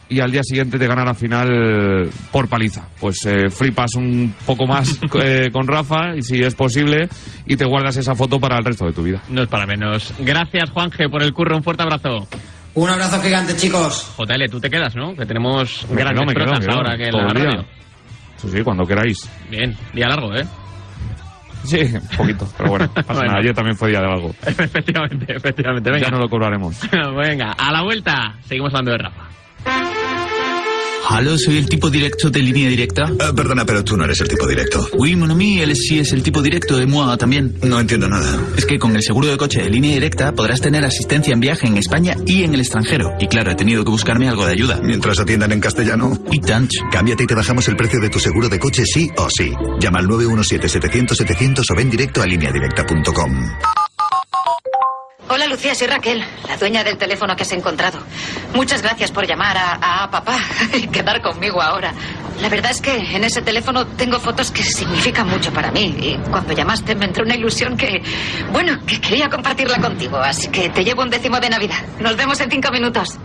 y al día siguiente te gana la final por paliza. Pues eh, flipas un poco más eh, con Rafa, y si es posible, y te guardas esa foto para el resto de tu vida. No es para menos. Gracias, Juanje, por el curro. Un fuerte abrazo. Un abrazo gigante, chicos. J L, tú te quedas, ¿no? Que tenemos Me grandes quedo, me quedo, trozas me quedo. ahora que en Todo la el día. radio. Sí, sí, cuando queráis. Bien, día largo, ¿eh? Sí, un poquito, pero bueno, pasa Bueno. nada. Ayer también fue día de algo. Efectivamente, efectivamente. Venga. Ya no lo cobraremos. Venga, a la vuelta, seguimos hablando de Rafa. Aló, soy el tipo directo de Línea Directa. Ah, perdona, pero tú no eres el tipo directo. Oui, mon ami, él sí es el tipo directo de moi también. No entiendo nada. Es que con el seguro de coche de Línea Directa podrás tener asistencia en viaje en España y en el extranjero. Y claro, he tenido que buscarme algo de ayuda. Mientras atiendan en castellano. Y tant. Cámbiate y te bajamos el precio de tu seguro de coche sí o sí. Llama al nueve uno siete, setecientos, setecientos o ven directo a línea directa punto com. Hola, Lucía, soy Raquel, la dueña del teléfono que has encontrado. Muchas gracias por llamar a, a papá y quedar conmigo ahora. La verdad es que en ese teléfono tengo fotos que significan mucho para mí. Y cuando llamaste me entró una ilusión que, bueno, que quería compartirla contigo. Así que te llevo un décimo de Navidad. Nos vemos en cinco minutos.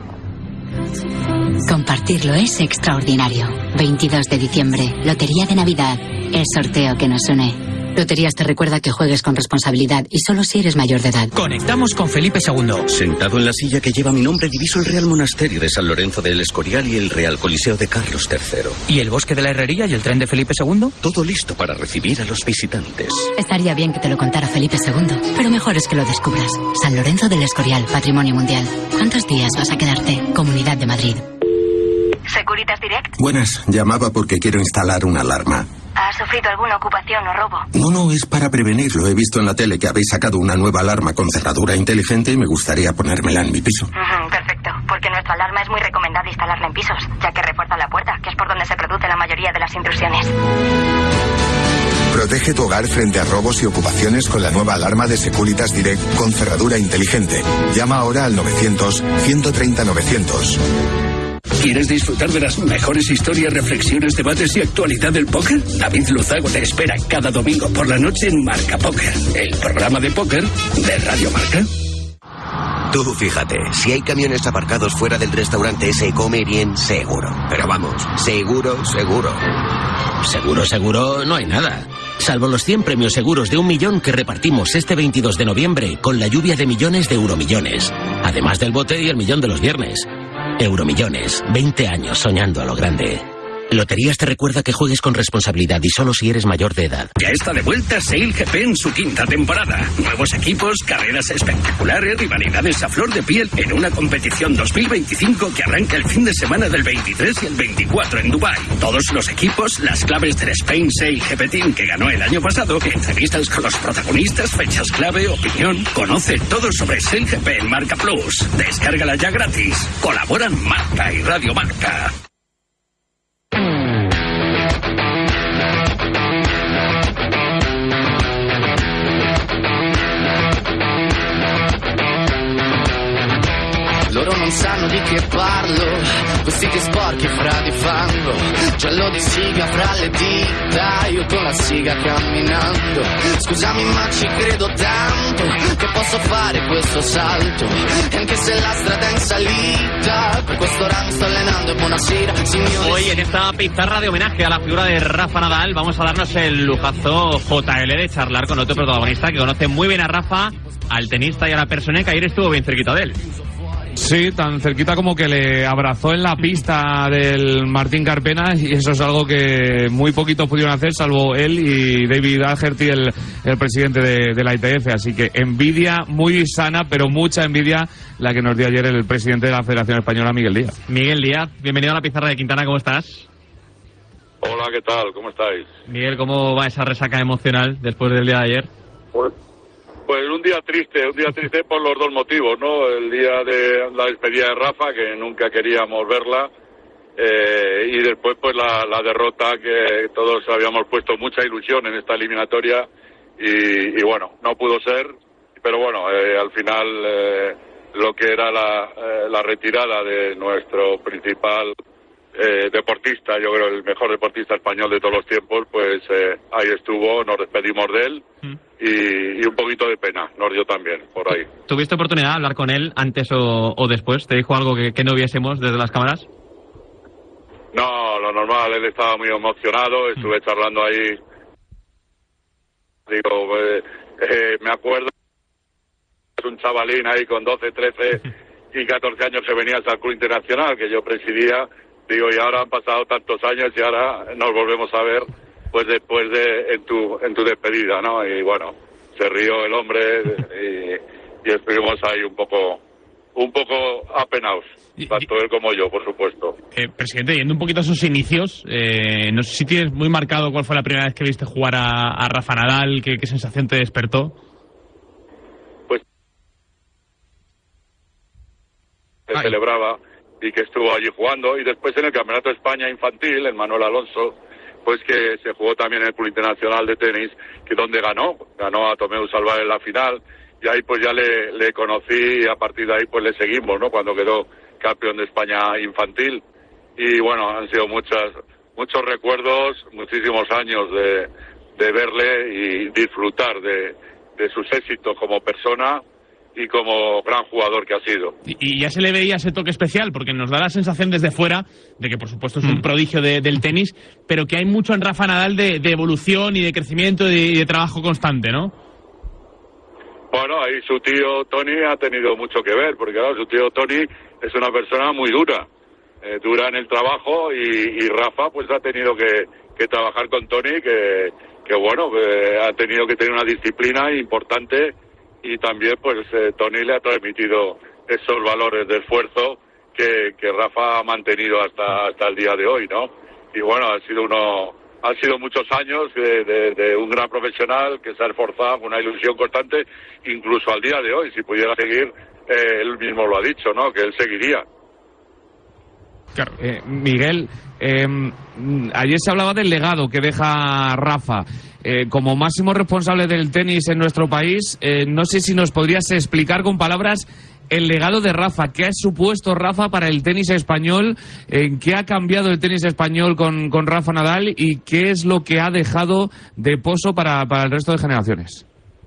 Compartirlo es extraordinario. veintidós de diciembre, Lotería de Navidad. El sorteo que nos une. Loterías te recuerda que juegues con responsabilidad y solo si eres mayor de edad. Conectamos con Felipe segundo. Sentado en la silla que lleva mi nombre, diviso el Real Monasterio de San Lorenzo del Escorial y el Real Coliseo de Carlos tercero. ¿Y el Bosque de la Herrería y el tren de Felipe segundo? Todo listo para recibir a los visitantes. Estaría bien que te lo contara Felipe segundo, pero mejor es que lo descubras. San Lorenzo del Escorial, Patrimonio Mundial. ¿Cuántos días vas a quedarte? Comunidad de Madrid. Securitas Direct. Buenas, llamaba porque quiero instalar una alarma. ¿Has sufrido alguna ocupación o robo? No, no, es para prevenirlo. He visto en la tele que habéis sacado una nueva alarma con cerradura inteligente y me gustaría ponérmela en mi piso. Ujú, perfecto, porque nuestra alarma es muy recomendable instalarla en pisos, ya que refuerza la puerta, que es por donde se produce la mayoría de las intrusiones. Protege tu hogar frente a robos y ocupaciones con la nueva alarma de Securitas Direct con cerradura inteligente. Llama ahora al novecientos, ciento treinta, novecientos. ¿Quieres disfrutar de las mejores historias, reflexiones, debates y actualidad del póker? David Luzago te espera cada domingo por la noche en Marca Póker, el programa de póker de Radio Marca. Tú fíjate, si hay camiones aparcados fuera del restaurante se come bien seguro. Pero vamos, seguro, seguro. Seguro, seguro, no hay nada. Salvo los cien premios seguros de un millón que repartimos este veintidós de noviembre con la lluvia de millones de euromillones. Además del bote y el millón de los viernes. Euromillones, veinte años soñando a lo grande. Loterías te recuerda que juegues con responsabilidad y solo si eres mayor de edad. Ya está de vuelta Sail G P en su quinta temporada. Nuevos equipos, carreras espectaculares, rivalidades a flor de piel en una competición dos mil veinticinco que arranca el fin de semana del veintitrés y el veinticuatro en Dubái. Todos los equipos, las claves del Spain Sail G P Team que ganó el año pasado, entrevistas con los protagonistas, fechas clave, opinión. Conoce todo sobre Sail G P en Marca Plus. Descárgala ya gratis. Colaboran Marca y Radio Marca. Loro non sanno di che parlo, questi che sporchi fra di fango, giallo di siga fra le dita, io con la siga camminando. Scusami ma ci credo tanto, che posso fare questo salto, e anche se la strada è in salita, per questo ora mi sto allenando e buonasera, signore. Hoy en esta pizarra de homenaje a la figura de Rafa Nadal vamos a darnos el lujazo J L de charlar con otro protagonista que conoce muy bien a Rafa, al tenista y a la persona que ayer estuvo bien cerquita de él. Sí, tan cerquita como que le abrazó en la pista del Martín Carpena, y eso es algo que muy poquitos pudieron hacer, salvo él y David Daugherty, el, el presidente de, de la I T F. Así que envidia muy sana, pero mucha envidia la que nos dio ayer el presidente de la Federación Española, Miguel Díaz. Miguel Díaz, bienvenido a la pizarra de Quintana, ¿cómo estás? Hola, ¿qué tal? ¿Cómo estáis? Miguel, ¿cómo va esa resaca emocional después del día de ayer? Pues, pues un día triste, un día triste por los dos motivos, ¿no? El día de la despedida de Rafa, que nunca queríamos verla, eh, y después pues la, la derrota, que todos habíamos puesto mucha ilusión en esta eliminatoria, y, y bueno, no pudo ser, pero bueno, eh, al final eh, lo que era la, eh, la retirada de nuestro principal Eh, deportista, yo creo el mejor deportista español de todos los tiempos, pues eh, ahí estuvo, nos despedimos de él mm. y, y un poquito de pena nos dio también por ahí. ¿Tuviste oportunidad de hablar con él antes o, o después? ¿Te dijo algo que, que no viésemos desde las cámaras? Bueno, normal, él estaba muy emocionado, estuve charlando ahí. Digo, eh, eh, me acuerdo, es un chavalín ahí con doce, trece y catorce años que venía hasta el Club Internacional, que yo presidía. Digo, y ahora han pasado tantos años y ahora nos volvemos a ver, pues después de en tu en tu despedida, ¿no? Y bueno, se rió el hombre y, y estuvimos ahí un poco un poco apenados, tanto él como yo, por supuesto. Eh, presidente, yendo un poquito a sus inicios, eh, no sé si tienes muy marcado cuál fue la primera vez que viste jugar a, a Rafa Nadal, qué, qué sensación te despertó. Pues se Ay. celebraba y que estuvo allí jugando, y después en el Campeonato de España Infantil, el Manuel Alonso, pues que se jugó también en el Club Internacional de Tenis, que donde ganó, ganó a Tomeu Salvar en la final, y ahí pues ya le, le conocí y a partir de ahí pues le seguimos, ¿no? Cuando quedó campeón de España Infantil, y bueno, han sido muchas, muchos recuerdos, muchísimos años de, de verle y disfrutar de, de sus éxitos como persona y como gran jugador que ha sido. Y, y ya se le veía ese toque especial, porque nos da la sensación desde fuera de que por supuesto es un mm. prodigio de, del tenis, pero que hay mucho en Rafa Nadal de, de evolución y de crecimiento y de, de trabajo constante, ¿no? Bueno, ahí su tío Tony ha tenido mucho que ver, porque claro, su tío Tony es una persona muy dura, eh, dura en el trabajo, y, y Rafa pues ha tenido que, que trabajar con Tony, que, que bueno, que ha tenido que tener una disciplina importante. Y también, pues, eh, Tony le ha transmitido esos valores de esfuerzo que, que Rafa ha mantenido hasta hasta el día de hoy, ¿no? Y bueno, ha sido uno, han sido muchos años de, de, de un gran profesional que se ha esforzado con una ilusión constante, incluso al día de hoy. Si pudiera seguir, eh, él mismo lo ha dicho, ¿no? Que él seguiría. Claro, eh, Miguel, eh, ayer se hablaba del legado que deja Rafa. Eh, como máximo responsable del tenis en nuestro país, eh, no sé si nos podrías explicar con palabras el legado de Rafa. ¿Qué ha supuesto Rafa para el tenis español? ¿En qué ha cambiado el tenis español con, con Rafa Nadal? ¿Y qué es lo que ha dejado de pozo para, para el resto de generaciones?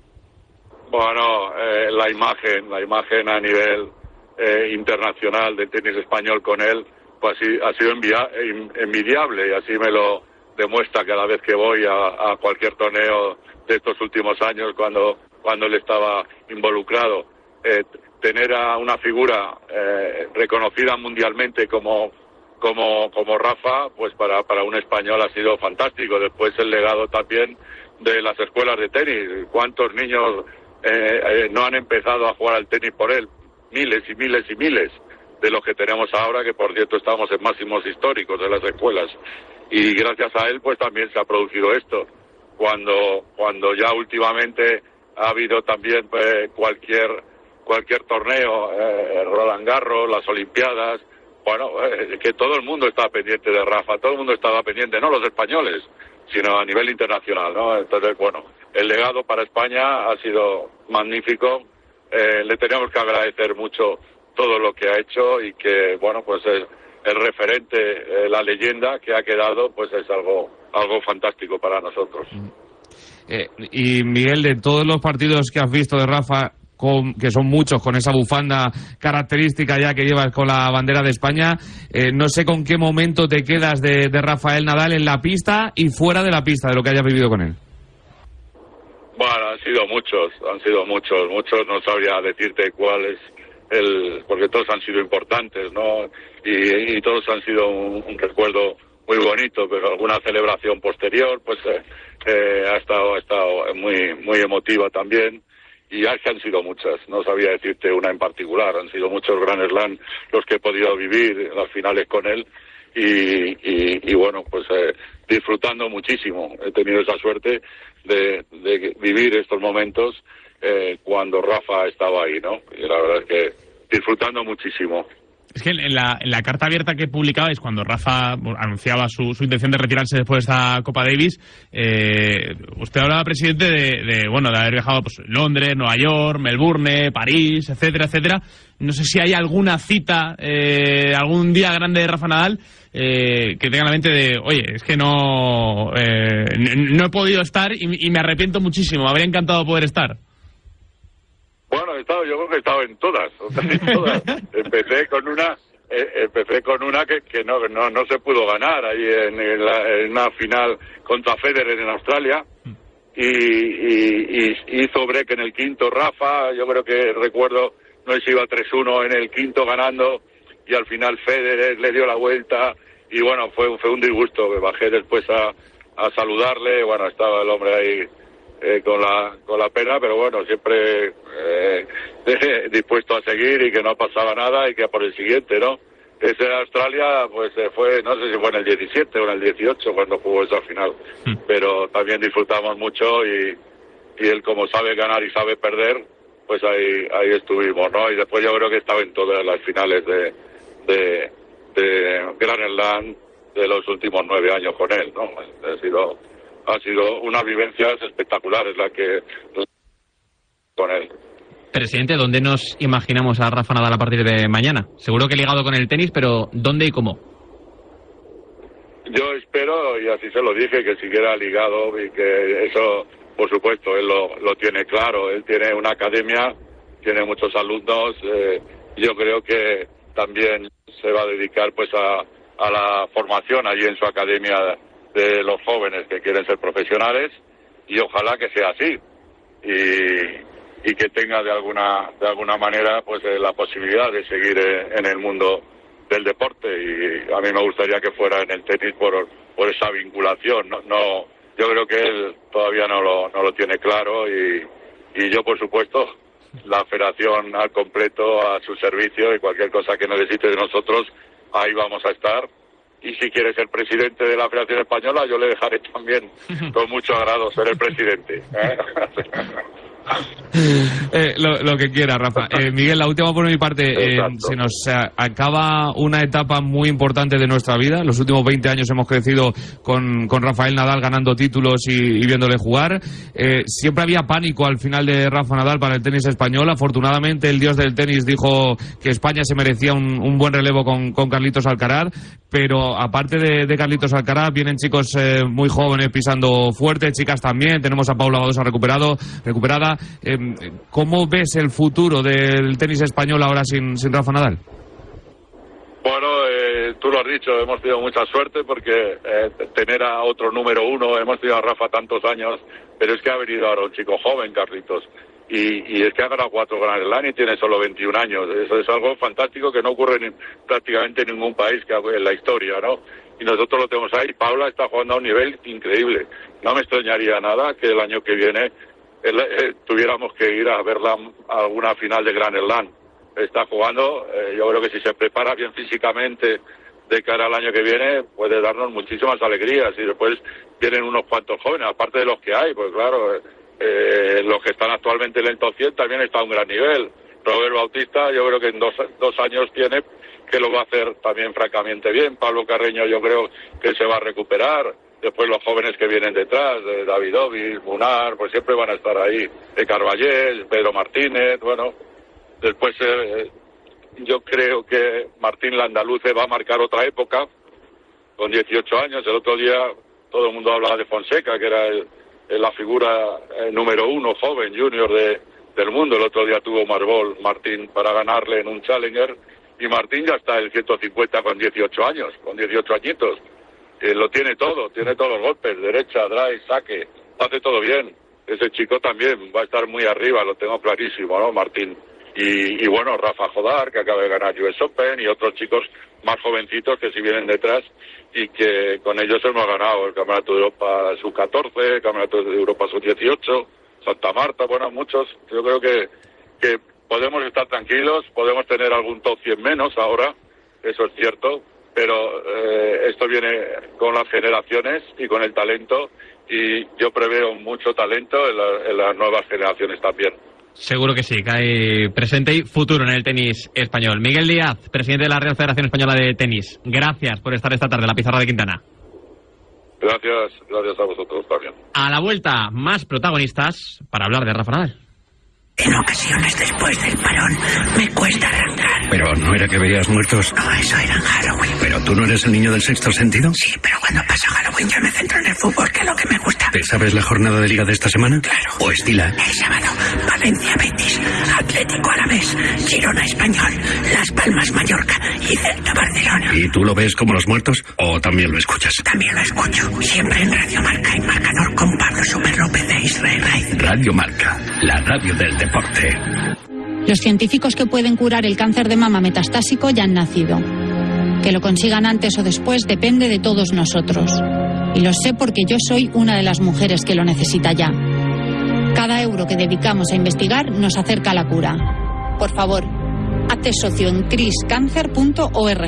Bueno, eh, la imagen, la imagen a nivel eh, internacional del tenis español con él, pues sí, ha sido envia, envidiable, y así me lo demuestra cada vez que voy a, a cualquier torneo de estos últimos años, cuando cuando él estaba involucrado. Eh, tener a una figura eh, reconocida mundialmente como como como Rafa, pues para para un español ha sido fantástico. Después el legado también de las escuelas de tenis. ¿Cuántos niños eh, eh, no han empezado a jugar al tenis por él? Miles y miles y miles de los que tenemos ahora, que por cierto estamos en máximos históricos de las escuelas. Y gracias a él pues también se ha producido esto. Cuando cuando ya últimamente ha habido también eh, cualquier cualquier torneo, eh, Roland Garros, las Olimpiadas, bueno, eh, que todo el mundo estaba pendiente de Rafa, todo el mundo estaba pendiente, no los españoles, sino a nivel internacional, ¿no? Entonces, bueno, el legado para España ha sido magnífico. Eh, le tenemos que agradecer mucho todo lo que ha hecho, y que, bueno, pues es el referente, eh, la leyenda que ha quedado, pues es algo algo fantástico para nosotros. Eh, y Miguel, de todos los partidos que has visto de Rafa, con, que son muchos, con esa bufanda característica ya que llevas con la bandera de España, eh, no sé con qué momento te quedas de, de Rafael Nadal en la pista y fuera de la pista, de lo que hayas vivido con él. Bueno, han sido muchos, han sido muchos, muchos, no sabría decirte cuál es el, porque todos han sido importantes, ¿no? Y, y todos han sido un, un recuerdo muy bonito, pero alguna celebración posterior, pues eh, eh, ha estado, ha estado muy, muy emotiva también. Y es que han sido muchas, no sabía decirte una en particular, han sido muchos Grand Slam los que he podido vivir, las finales con él, y, y, y bueno, pues eh, disfrutando muchísimo. He tenido esa suerte de, de vivir estos momentos eh, cuando Rafa estaba ahí, ¿no? Y la verdad es que disfrutando muchísimo. Es que en la, en la carta abierta que publicabais cuando Rafa bueno, anunciaba su, su intención de retirarse después de esta Copa Davis, eh, usted hablaba, presidente, de, de bueno de haber viajado pues Londres, Nueva York, Melbourne, París, etcétera, etcétera. No sé si hay alguna cita, eh, algún día grande de Rafa Nadal eh, que tenga en la mente de, oye, es que no, eh, no he podido estar y, y me arrepiento muchísimo, me habría encantado poder estar. Bueno, he estado, yo creo que he estado en todas, en todas. Empecé con una empecé con una que, que no, no no se pudo ganar ahí en, en, la, en una final contra Federer en Australia. Y, y, y hizo break en el quinto Rafa, yo creo que recuerdo, no sé si iba tres uno en el quinto ganando, y al final Federer le dio la vuelta, y bueno, fue, fue un disgusto. Me bajé después a, a saludarle, bueno, estaba el hombre ahí eh, con la con la pena, pero bueno, siempre eh, dispuesto a seguir y que no pasaba nada y que por el siguiente, ¿no? Ese de Australia, pues eh, fue, no sé si fue en el diecisiete o en el dieciocho cuando jugó esa final, mm. pero también disfrutamos mucho y, y él, como sabe ganar y sabe perder, pues ahí ahí estuvimos, ¿no? Y después yo creo que estaba en todas las finales de de, de Grand Slam de los últimos nueve años con él, ¿no? Ha sido ha sido unas vivencias espectaculares la que con él. Presidente, ¿dónde nos imaginamos a Rafa Nadal a partir de mañana? Seguro que ligado con el tenis, pero ¿dónde y cómo? Yo espero, y así se lo dije, que siguiera ligado y que eso, por supuesto, él lo, lo tiene claro. Él tiene una academia, tiene muchos alumnos. Eh, yo creo que también se va a dedicar pues a, a la formación allí en su academia de los jóvenes que quieren ser profesionales, y ojalá que sea así. Y... y que tenga de alguna de alguna manera pues eh, la posibilidad de seguir eh, en el mundo del deporte, y a mí me gustaría que fuera en el tenis por por esa vinculación. No, no yo creo que él todavía no lo no lo tiene claro, y y yo, por supuesto, la federación al completo a su servicio, y cualquier cosa que necesite de nosotros, ahí vamos a estar. Y si quiere ser presidente de la Federación Española, yo le dejaré también con mucho agrado ser el presidente, ¿eh? Eh, lo, lo que quiera, Rafa. Eh, Miguel, la última por mi parte. Eh, se nos eh, acaba una etapa muy importante de nuestra vida. Los últimos veinte años hemos crecido con, con Rafael Nadal ganando títulos y, y viéndole jugar. Eh, siempre había pánico al final de Rafa Nadal para el tenis español. Afortunadamente, el dios del tenis dijo que España se merecía un, un buen relevo con, con Carlitos Alcaraz. Pero aparte de, de Carlitos Alcaraz, vienen chicos eh, muy jóvenes pisando fuerte, chicas también. Tenemos a Paula Badosa recuperado, recuperada. Eh, ¿Cómo ves el futuro del tenis español ahora sin, sin Rafa Nadal? Bueno, eh, tú lo has dicho, hemos tenido mucha suerte porque eh, tener a otro número uno, hemos tenido a Rafa tantos años, pero es que ha venido ahora un chico joven, Carlitos, y, y es que ha ganado cuatro Grand Slam y tiene solo veintiún años. Eso es algo fantástico que no ocurre en prácticamente en ningún país que en la historia, ¿no? Y nosotros lo tenemos ahí. Paula está jugando a un nivel increíble. No me extrañaría nada que el año que viene el, eh, tuviéramos que ir a verla a alguna final de Grand Slam. Está jugando, eh, yo creo que si se prepara bien físicamente de cara al año que viene, puede darnos muchísimas alegrías. Y después vienen unos cuantos jóvenes, aparte de los que hay, pues claro, eh, los que están actualmente en el top cien también está a un gran nivel. Robert Bautista, yo creo que en dos, dos años tiene que lo va a hacer también francamente bien. Pablo Carreño, yo creo que se va a recuperar. Después los jóvenes que vienen detrás, de Davidovic, Munar, pues siempre van a estar ahí. De Carballés, Pedro Martínez, bueno. Después eh, yo creo que Martín Landaluce va a marcar otra época, con dieciocho años. El otro día todo el mundo hablaba de Fonseca, que era el, la figura eh, número uno, joven, junior de, del mundo. El otro día tuvo Marbol, Martín, para ganarle en un Challenger. Y Martín ya está en el ciento cincuenta con dieciocho años, con dieciocho añitos. Eh, lo tiene todo, tiene todos los golpes, derecha, drive, saque, hace todo bien. Ese chico también va a estar muy arriba, lo tengo clarísimo, ¿no, Martín? Y, y bueno, Rafa Jodar, que acaba de ganar U S Open, y otros chicos más jovencitos que si vienen detrás y que con ellos hemos ganado el Campeonato de Europa sub catorce, el Campeonato de Europa sub dieciocho, Santa Marta, bueno, muchos. Yo creo que, que podemos estar tranquilos, podemos tener algún top cien menos ahora, eso es cierto, pero eh, esto viene con las generaciones y con el talento, y yo preveo mucho talento en, la, en las nuevas generaciones también. Seguro que sí, que hay presente y futuro en el tenis español. Miguel Díaz, presidente de la Real Federación Española de Tenis, gracias por estar esta tarde en la pizarra de Quintana. Gracias, gracias a vosotros también. A la vuelta, más protagonistas para hablar de Rafa Nadal. En ocasiones después del parón me cuesta arrancar. Pero ¿no era que veías muertos? No, eso era en Halloween. ¿Pero tú no eres el niño del sexto sentido? Sí, pero cuando pasa Halloween yo me centro en el fútbol, que es lo que me gusta. ¿Te sabes la jornada de liga de esta semana? Claro. Pues dila. El sábado, Valencia Betis, Atlético Alavés, Girona Español, Las Palmas Mallorca y Celta Barcelona. ¿Y tú lo ves como los muertos o también lo escuchas? También lo escucho, siempre en Radio Marca y Marcador con Pablo Super López de Israel Raiz. Radio Marca, la radio del deporte. Los científicos que pueden curar el cáncer de mama metastásico ya han nacido. Que lo consigan antes o después depende de todos nosotros. Y lo sé porque yo soy una de las mujeres que lo necesita ya. Cada euro que dedicamos a investigar nos acerca a la cura. Por favor, hazte socio en cris cáncer punto org.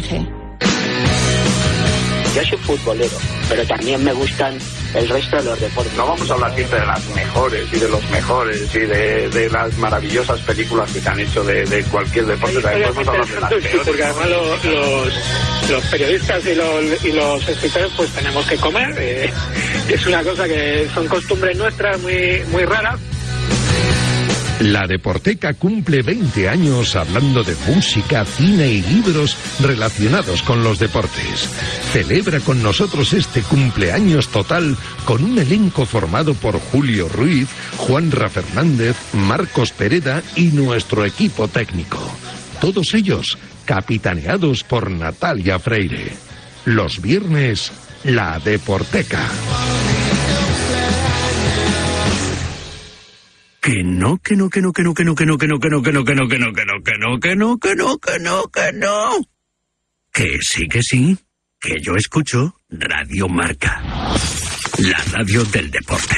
Yo soy futbolero, pero también me gustan el resto de los deportes. No vamos a hablar siempre de las mejores y de los mejores y de, de las maravillosas películas que se han hecho de, de cualquier deporte. También podemos hablar de las peores. Porque además los, los, los periodistas y los, y los escritores pues tenemos que comer. Eh, es una cosa que son costumbres nuestras muy, muy raras. La Deporteca cumple veinte años hablando de música, cine y libros relacionados con los deportes. Celebra con nosotros este cumpleaños total con un elenco formado por Julio Ruiz, Juanra Fernández, Marcos Pereda y nuestro equipo técnico. Todos ellos capitaneados por Natalia Freire. Los viernes, La Deporteca. Que no, que no, que no, que no, que no, que no, que no, que no, que no, que no, que no, que no, que no, que no, que no, que no, que no. Que sí, que sí, que yo escucho Radio Marca, la radio del deporte.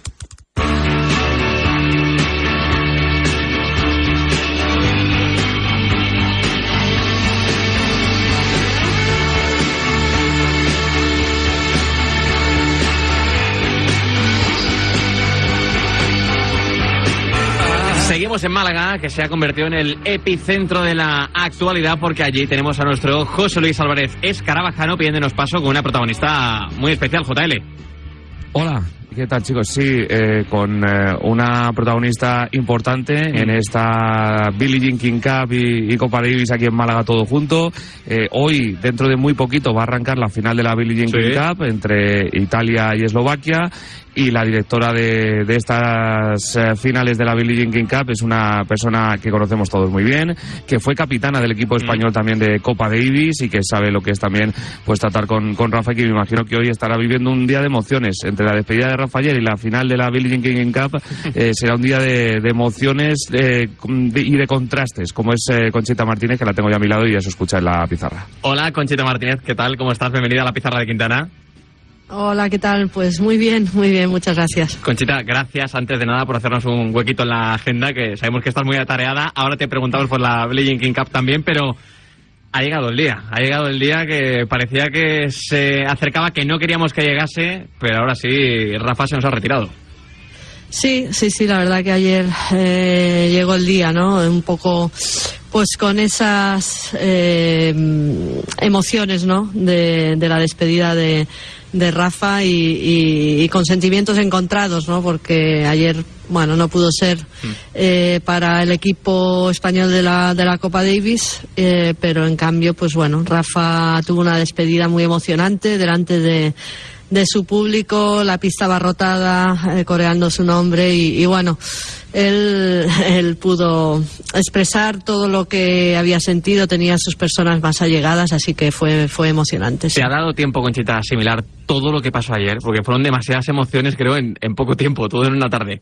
Seguimos en Málaga, que se ha convertido en el epicentro de la actualidad, porque allí tenemos a nuestro José Luis Álvarez Escarabajano pidiéndonos paso con una protagonista muy especial, J L. Hola, ¿qué tal, chicos? Sí, eh, con eh, una protagonista importante en esta Billie Jean King Cup y, y Copa Davis aquí en Málaga todo junto. Eh, hoy, dentro de muy poquito, va a arrancar la final de la Billie Jean sí. King Cup entre Italia y Eslovaquia. Y la directora de, de estas eh, finales de la Billie Jean King Cup es una persona que conocemos todos muy bien, que fue capitana del equipo español también de Copa Davis y que sabe lo que es también pues tratar con, con Rafa, que me imagino que hoy estará viviendo un día de emociones. Entre la despedida de Rafa ayer y la final de la Billie Jean King Cup eh, será un día de, de emociones eh, de, y de contrastes, como es eh, Conchita Martínez, que la tengo ya a mi lado y ya se escucha en la pizarra. Hola, Conchita Martínez, ¿qué tal? ¿Cómo estás? Bienvenida a la pizarra de Quintana. Hola, ¿qué tal? Pues muy bien, muy bien, muchas gracias. Conchita, gracias antes de nada por hacernos un huequito en la agenda, que sabemos que estás muy atareada. Ahora te preguntamos por la Billie Jean King Cup también, pero ha llegado el día. Ha llegado el día que parecía que se acercaba, que no queríamos que llegase, pero ahora sí, Rafa se nos ha retirado. Sí, sí, sí, la verdad que ayer eh, llegó el día, ¿no? Un poco, pues con esas eh, emociones, ¿no? De, de la despedida de, de Rafa y, y, y con sentimientos encontrados, ¿no? Porque ayer, bueno, no pudo ser eh, para el equipo español de la, de la Copa Davis, eh, pero en cambio, pues bueno, Rafa tuvo una despedida muy emocionante delante de de su público, la pista abarrotada, eh, coreando su nombre y, y bueno, él, él pudo expresar todo lo que había sentido, tenía a sus personas más allegadas, así que fue, fue emocionante. Sí. ¿Te ha dado tiempo, Conchita, a asimilar todo lo que pasó ayer? Porque fueron demasiadas emociones, creo, en, en poco tiempo, todo en una tarde.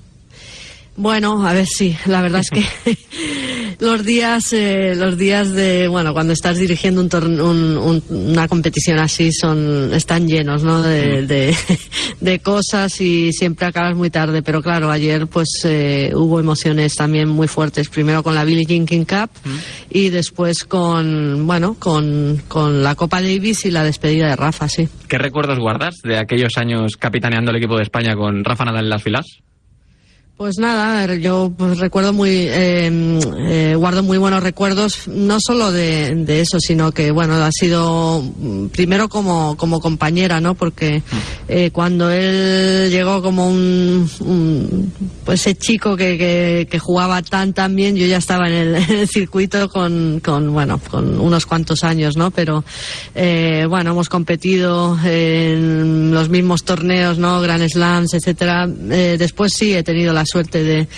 Bueno, a ver, sí, la verdad es que los días eh, los días de, bueno, cuando estás dirigiendo un, torne, un, un una competición así son están llenos, ¿no? De, de, de cosas y siempre acabas muy tarde, pero claro, ayer pues eh, hubo emociones también muy fuertes, primero con la Billie Jean King Cup mm. y después con, bueno, con, con la Copa Davis y la despedida de Rafa, sí. ¿Qué recuerdos guardas de aquellos años capitaneando el equipo de España con Rafa Nadal en las filas? Pues nada, yo pues recuerdo muy, eh, eh, guardo muy buenos recuerdos, no solo de, de eso, sino que bueno, ha sido primero como, como compañera, ¿no? Porque eh, cuando él llegó como un, un pues ese chico que, que, que jugaba tan tan bien, yo ya estaba en el, en el circuito con, con bueno, con unos cuantos años, ¿no? Pero eh, bueno, hemos competido en los mismos torneos, ¿no? Grand Slams, etcétera. Eh, después sí he tenido la suerte de,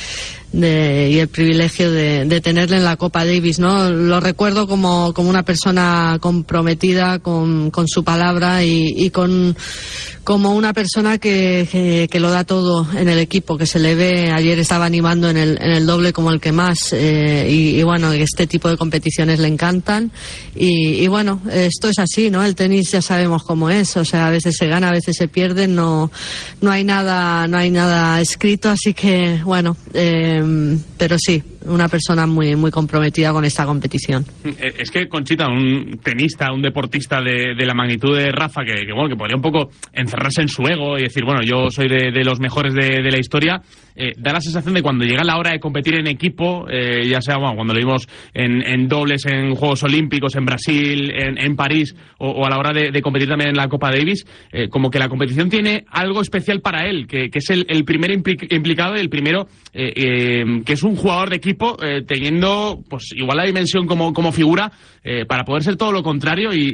de, y el privilegio de, de tenerle en la Copa Davis, ¿no? Lo recuerdo como, como una persona comprometida con, con su palabra y, y con como una persona que, que, que lo da todo en el equipo, que se le ve. Ayer estaba animando en el, en el doble como el que más, eh, y, y bueno, este tipo de competiciones le encantan y, y bueno, esto es así, ¿no? El tenis ya sabemos cómo es, o sea, a veces se gana, a veces se pierde, no, no hay nada, no hay nada escrito, así que bueno, eh, pero sí, una persona muy muy comprometida con esta competición. Es que, Conchita, un tenista, un deportista de, de la magnitud de Rafa, que, que bueno, que podría un poco encerrarse en su ego y decir, bueno, yo soy de, de los mejores de, de la historia, eh, da la sensación de cuando llega la hora de competir en equipo, eh, ya sea, bueno, cuando lo vimos en, en dobles en Juegos Olímpicos, en Brasil, en, en París, o, o a la hora de, de competir también en la Copa Davis, eh, como que la competición tiene algo especial para él, que, que es el, el primer implicado y el primero, eh, eh, que es un jugador de equipo, Eh, teniendo pues igual la dimensión como, como figura, eh, para poder ser todo lo contrario y,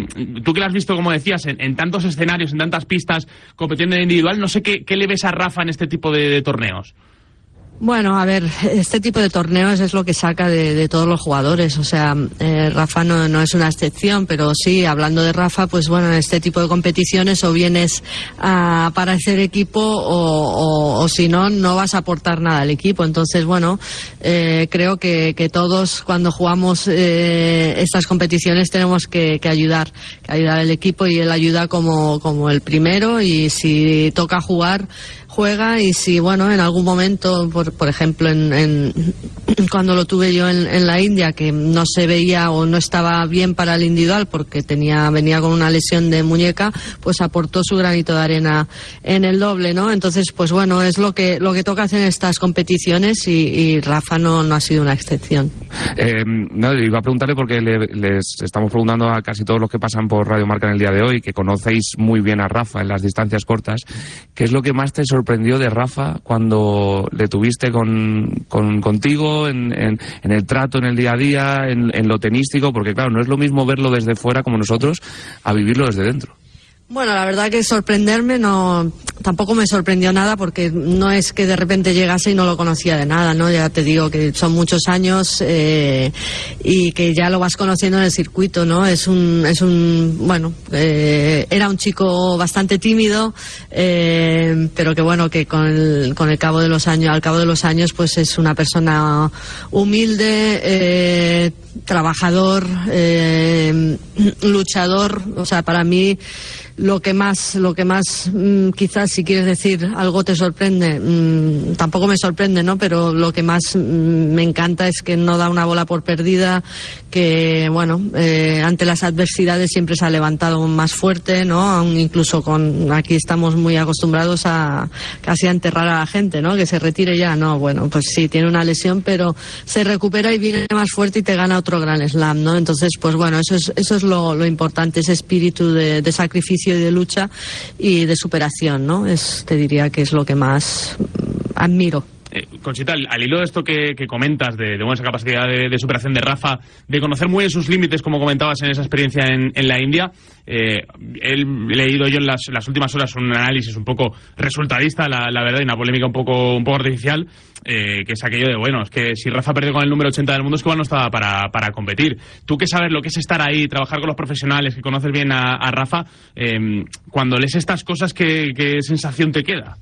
y tú que lo has visto, como decías, en, en tantos escenarios, en tantas pistas, compitiendo en individual, no sé qué, qué le ves a Rafa en este tipo de, de torneos. Bueno, a ver, este tipo de torneos es lo que saca de, de todos los jugadores, o sea, eh, Rafa no, no es una excepción, pero sí, hablando de Rafa, pues bueno, en este tipo de competiciones o vienes a, para hacer equipo o, o, o si no, no vas a aportar nada al equipo. Entonces, bueno, eh, creo que, que todos cuando jugamos eh, estas competiciones tenemos que, que ayudar, que ayudar al equipo, y él ayuda como, como el primero, y si toca jugar, juega, y si, bueno, en algún momento, por, por ejemplo, en, en, cuando lo tuve yo en, en la India, que no se veía o no estaba bien para el individual porque tenía venía con una lesión de muñeca, pues aportó su granito de arena en el doble, ¿no? Entonces, pues bueno, es lo que lo que toca hacer en estas competiciones, y, y Rafa no, no ha sido una excepción. Eh, no, iba a preguntarle porque le, les estamos preguntando a casi todos los que pasan por Radio Marca en el día de hoy, que conocéis muy bien a Rafa en las distancias cortas, ¿qué es lo que más te sorprende sorprendió de Rafa cuando le tuviste con, con contigo en, en, en el trato, en el día a día, en, en lo tenístico? Porque claro, no es lo mismo verlo desde fuera como nosotros a vivirlo desde dentro. Bueno, la verdad que sorprenderme no, tampoco me sorprendió nada, porque no es que de repente llegase y no lo conocía de nada, ¿no? Ya te digo que son muchos años eh, y que ya lo vas conociendo en el circuito, ¿no? Es un, es un, bueno, eh, era un chico bastante tímido, eh, pero que bueno, que con el, con el cabo de los años, al cabo de los años, pues es una persona humilde, eh, trabajador, eh, luchador. O sea, para mí lo que más, lo que más mmm, quizás, si quieres decir algo te sorprende, mmm, tampoco me sorprende, ¿no? Pero lo que más mmm, me encanta es que no da una bola por perdida, que bueno, eh, ante las adversidades siempre se ha levantado más fuerte, ¿no? Aún incluso con, aquí estamos muy acostumbrados a casi a enterrar a la gente, ¿no? Que se retire ya, no, bueno, pues sí, tiene una lesión, pero se recupera y viene más fuerte y te gana otro Gran Slam, ¿no? Entonces, pues bueno, eso es, eso es lo, lo importante, ese espíritu de, de sacrificio y de lucha y de superación, ¿no? Es, te diría que es lo que más admiro. Eh, Conchita, al, al hilo de esto que, que comentas, de, de bueno, esa capacidad de, de superación de Rafa, de conocer muy bien sus límites, como comentabas en esa experiencia en, en la India, eh, he leído yo en las, las últimas horas un análisis un poco resultadista, la, la verdad, y una polémica un poco, un poco artificial, eh, que es aquello de, bueno, es que si Rafa perdió con el número ochenta del mundo, es que igual no estaba para, para competir. Tú que sabes lo que es estar ahí, trabajar con los profesionales, que conoces bien a, a Rafa, eh, cuando lees estas cosas, ¿qué, qué sensación te queda?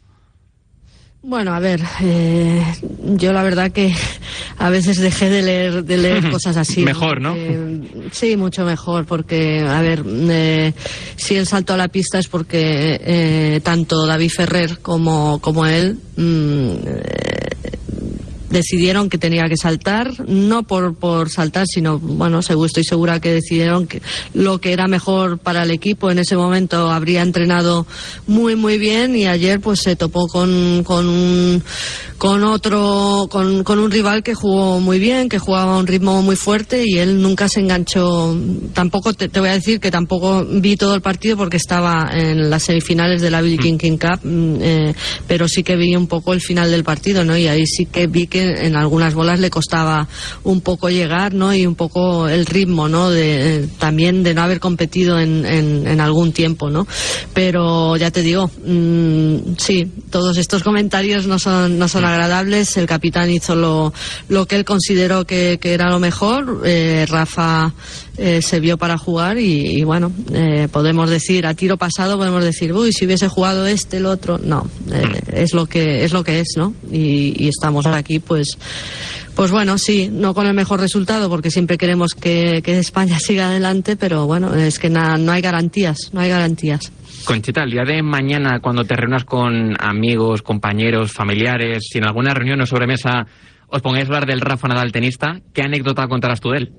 Bueno, a ver, eh, yo la verdad que a veces dejé de leer de leer cosas así. Mejor, ¿no? Eh, sí, mucho mejor, porque, a ver, eh, si él saltó a la pista es porque eh, tanto David Ferrer como, como él mmm, eh, decidieron que tenía que saltar, no por, por saltar, sino, bueno, estoy segura que decidieron que lo que era mejor para el equipo. En ese momento habría entrenado muy, muy bien, y ayer pues se topó con, con un con otro, con, con un rival que jugó muy bien, que jugaba a un ritmo muy fuerte, y él nunca se enganchó. Tampoco te, te voy a decir que tampoco vi todo el partido porque estaba en las semifinales de la Billie King King Cup, eh, pero sí que vi un poco el final del partido, ¿no? Y ahí sí que vi que en algunas bolas le costaba un poco llegar, ¿no? Y un poco el ritmo, ¿no? De, eh, también de no haber competido en, en, en algún tiempo, ¿no? Pero ya te digo, mmm, sí, todos estos comentarios no son, no son agradables. El capitán hizo lo, lo que él consideró que, que era lo mejor. Eh, Rafa eh, se vio para jugar y, y bueno, eh, podemos decir, a tiro pasado podemos decir, uy, si hubiese jugado este, el otro. No, eh, es lo que es lo que es, ¿no? Y, y estamos aquí, pues, pues bueno, sí, no con el mejor resultado, porque siempre queremos que, que España siga adelante, pero bueno, es que na, no hay garantías, no hay garantías. Conchita, el día de mañana, cuando te reúnas con amigos, compañeros, familiares, si en alguna reunión o sobremesa os pongáis a hablar del Rafa Nadal tenista, ¿qué anécdota contarás tú de él?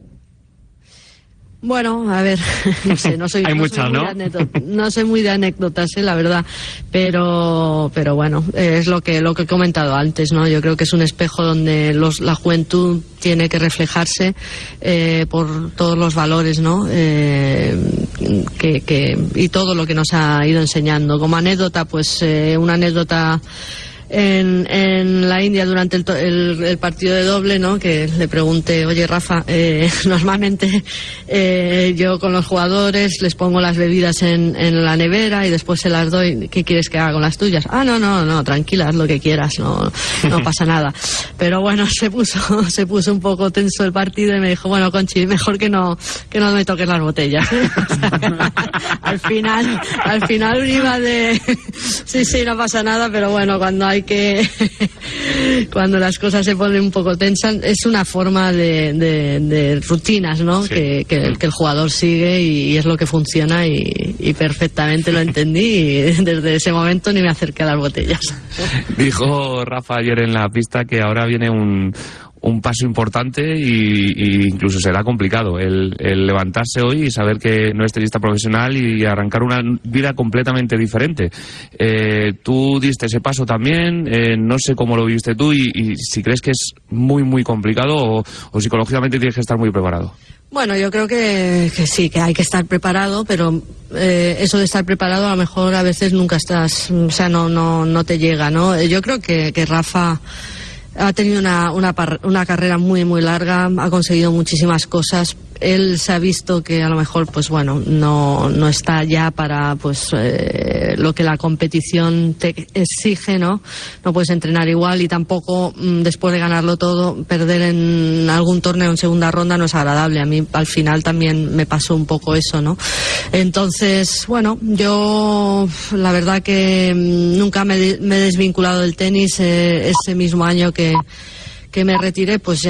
Bueno, a ver, no sé, no soy, Hay no muchas, soy muy ¿no? de anécdotas, no soy muy de anécdotas, eh, la verdad, pero pero bueno, eh, es lo que lo que he comentado antes, ¿no? Yo creo que es un espejo donde los, la juventud tiene que reflejarse eh, por todos los valores, ¿no? Eh, que, que y todo lo que nos ha ido enseñando. Como anécdota, pues eh, una anécdota En, en la India durante el, el, el partido de doble, ¿no? Que le pregunté, oye Rafa, eh, normalmente eh, yo con los jugadores les pongo las bebidas en, en la nevera y después se las doy, ¿qué quieres que haga con las tuyas? Ah, no, no, no, tranquila, haz lo que quieras, no, no pasa nada. Pero bueno, se puso, se puso un poco tenso el partido y me dijo, bueno, Conchi, mejor que no, que no me toques las botellas. al final, al final iba de, sí, sí, no pasa nada, pero bueno, cuando hay que cuando las cosas se ponen un poco tensas es una forma de, de, de rutinas, ¿no? Sí. Que, que, que el jugador sigue y, y es lo que funciona y, y perfectamente lo entendí y desde ese momento ni me acerqué a las botellas. Dijo Rafa ayer en la pista que ahora viene un un paso importante y, y incluso será complicado el, el levantarse hoy y saber que no es tenista profesional y arrancar una vida completamente diferente. Eh, tú diste ese paso también, eh, no sé cómo lo viviste tú y, y si crees que es muy muy complicado o, o psicológicamente tienes que estar muy preparado. Bueno, yo creo que, que sí, que hay que estar preparado, pero eh, eso de estar preparado a lo mejor a veces nunca estás, o sea, no no no te llega, ¿no? Yo creo que, que Rafa ha tenido una, una, una carrera muy muy larga, ha conseguido muchísimas cosas. Él se ha visto que a lo mejor, pues bueno, no, no está ya para pues eh, lo que la competición te exige, ¿no? No puedes entrenar igual y tampoco mm, después de ganarlo todo, perder en algún torneo en segunda ronda no es agradable. A mí al final también me pasó un poco eso, ¿no? Entonces, bueno, yo la verdad que nunca me, me he desvinculado del tenis. Eh, ese mismo año que, que me retiré, pues ya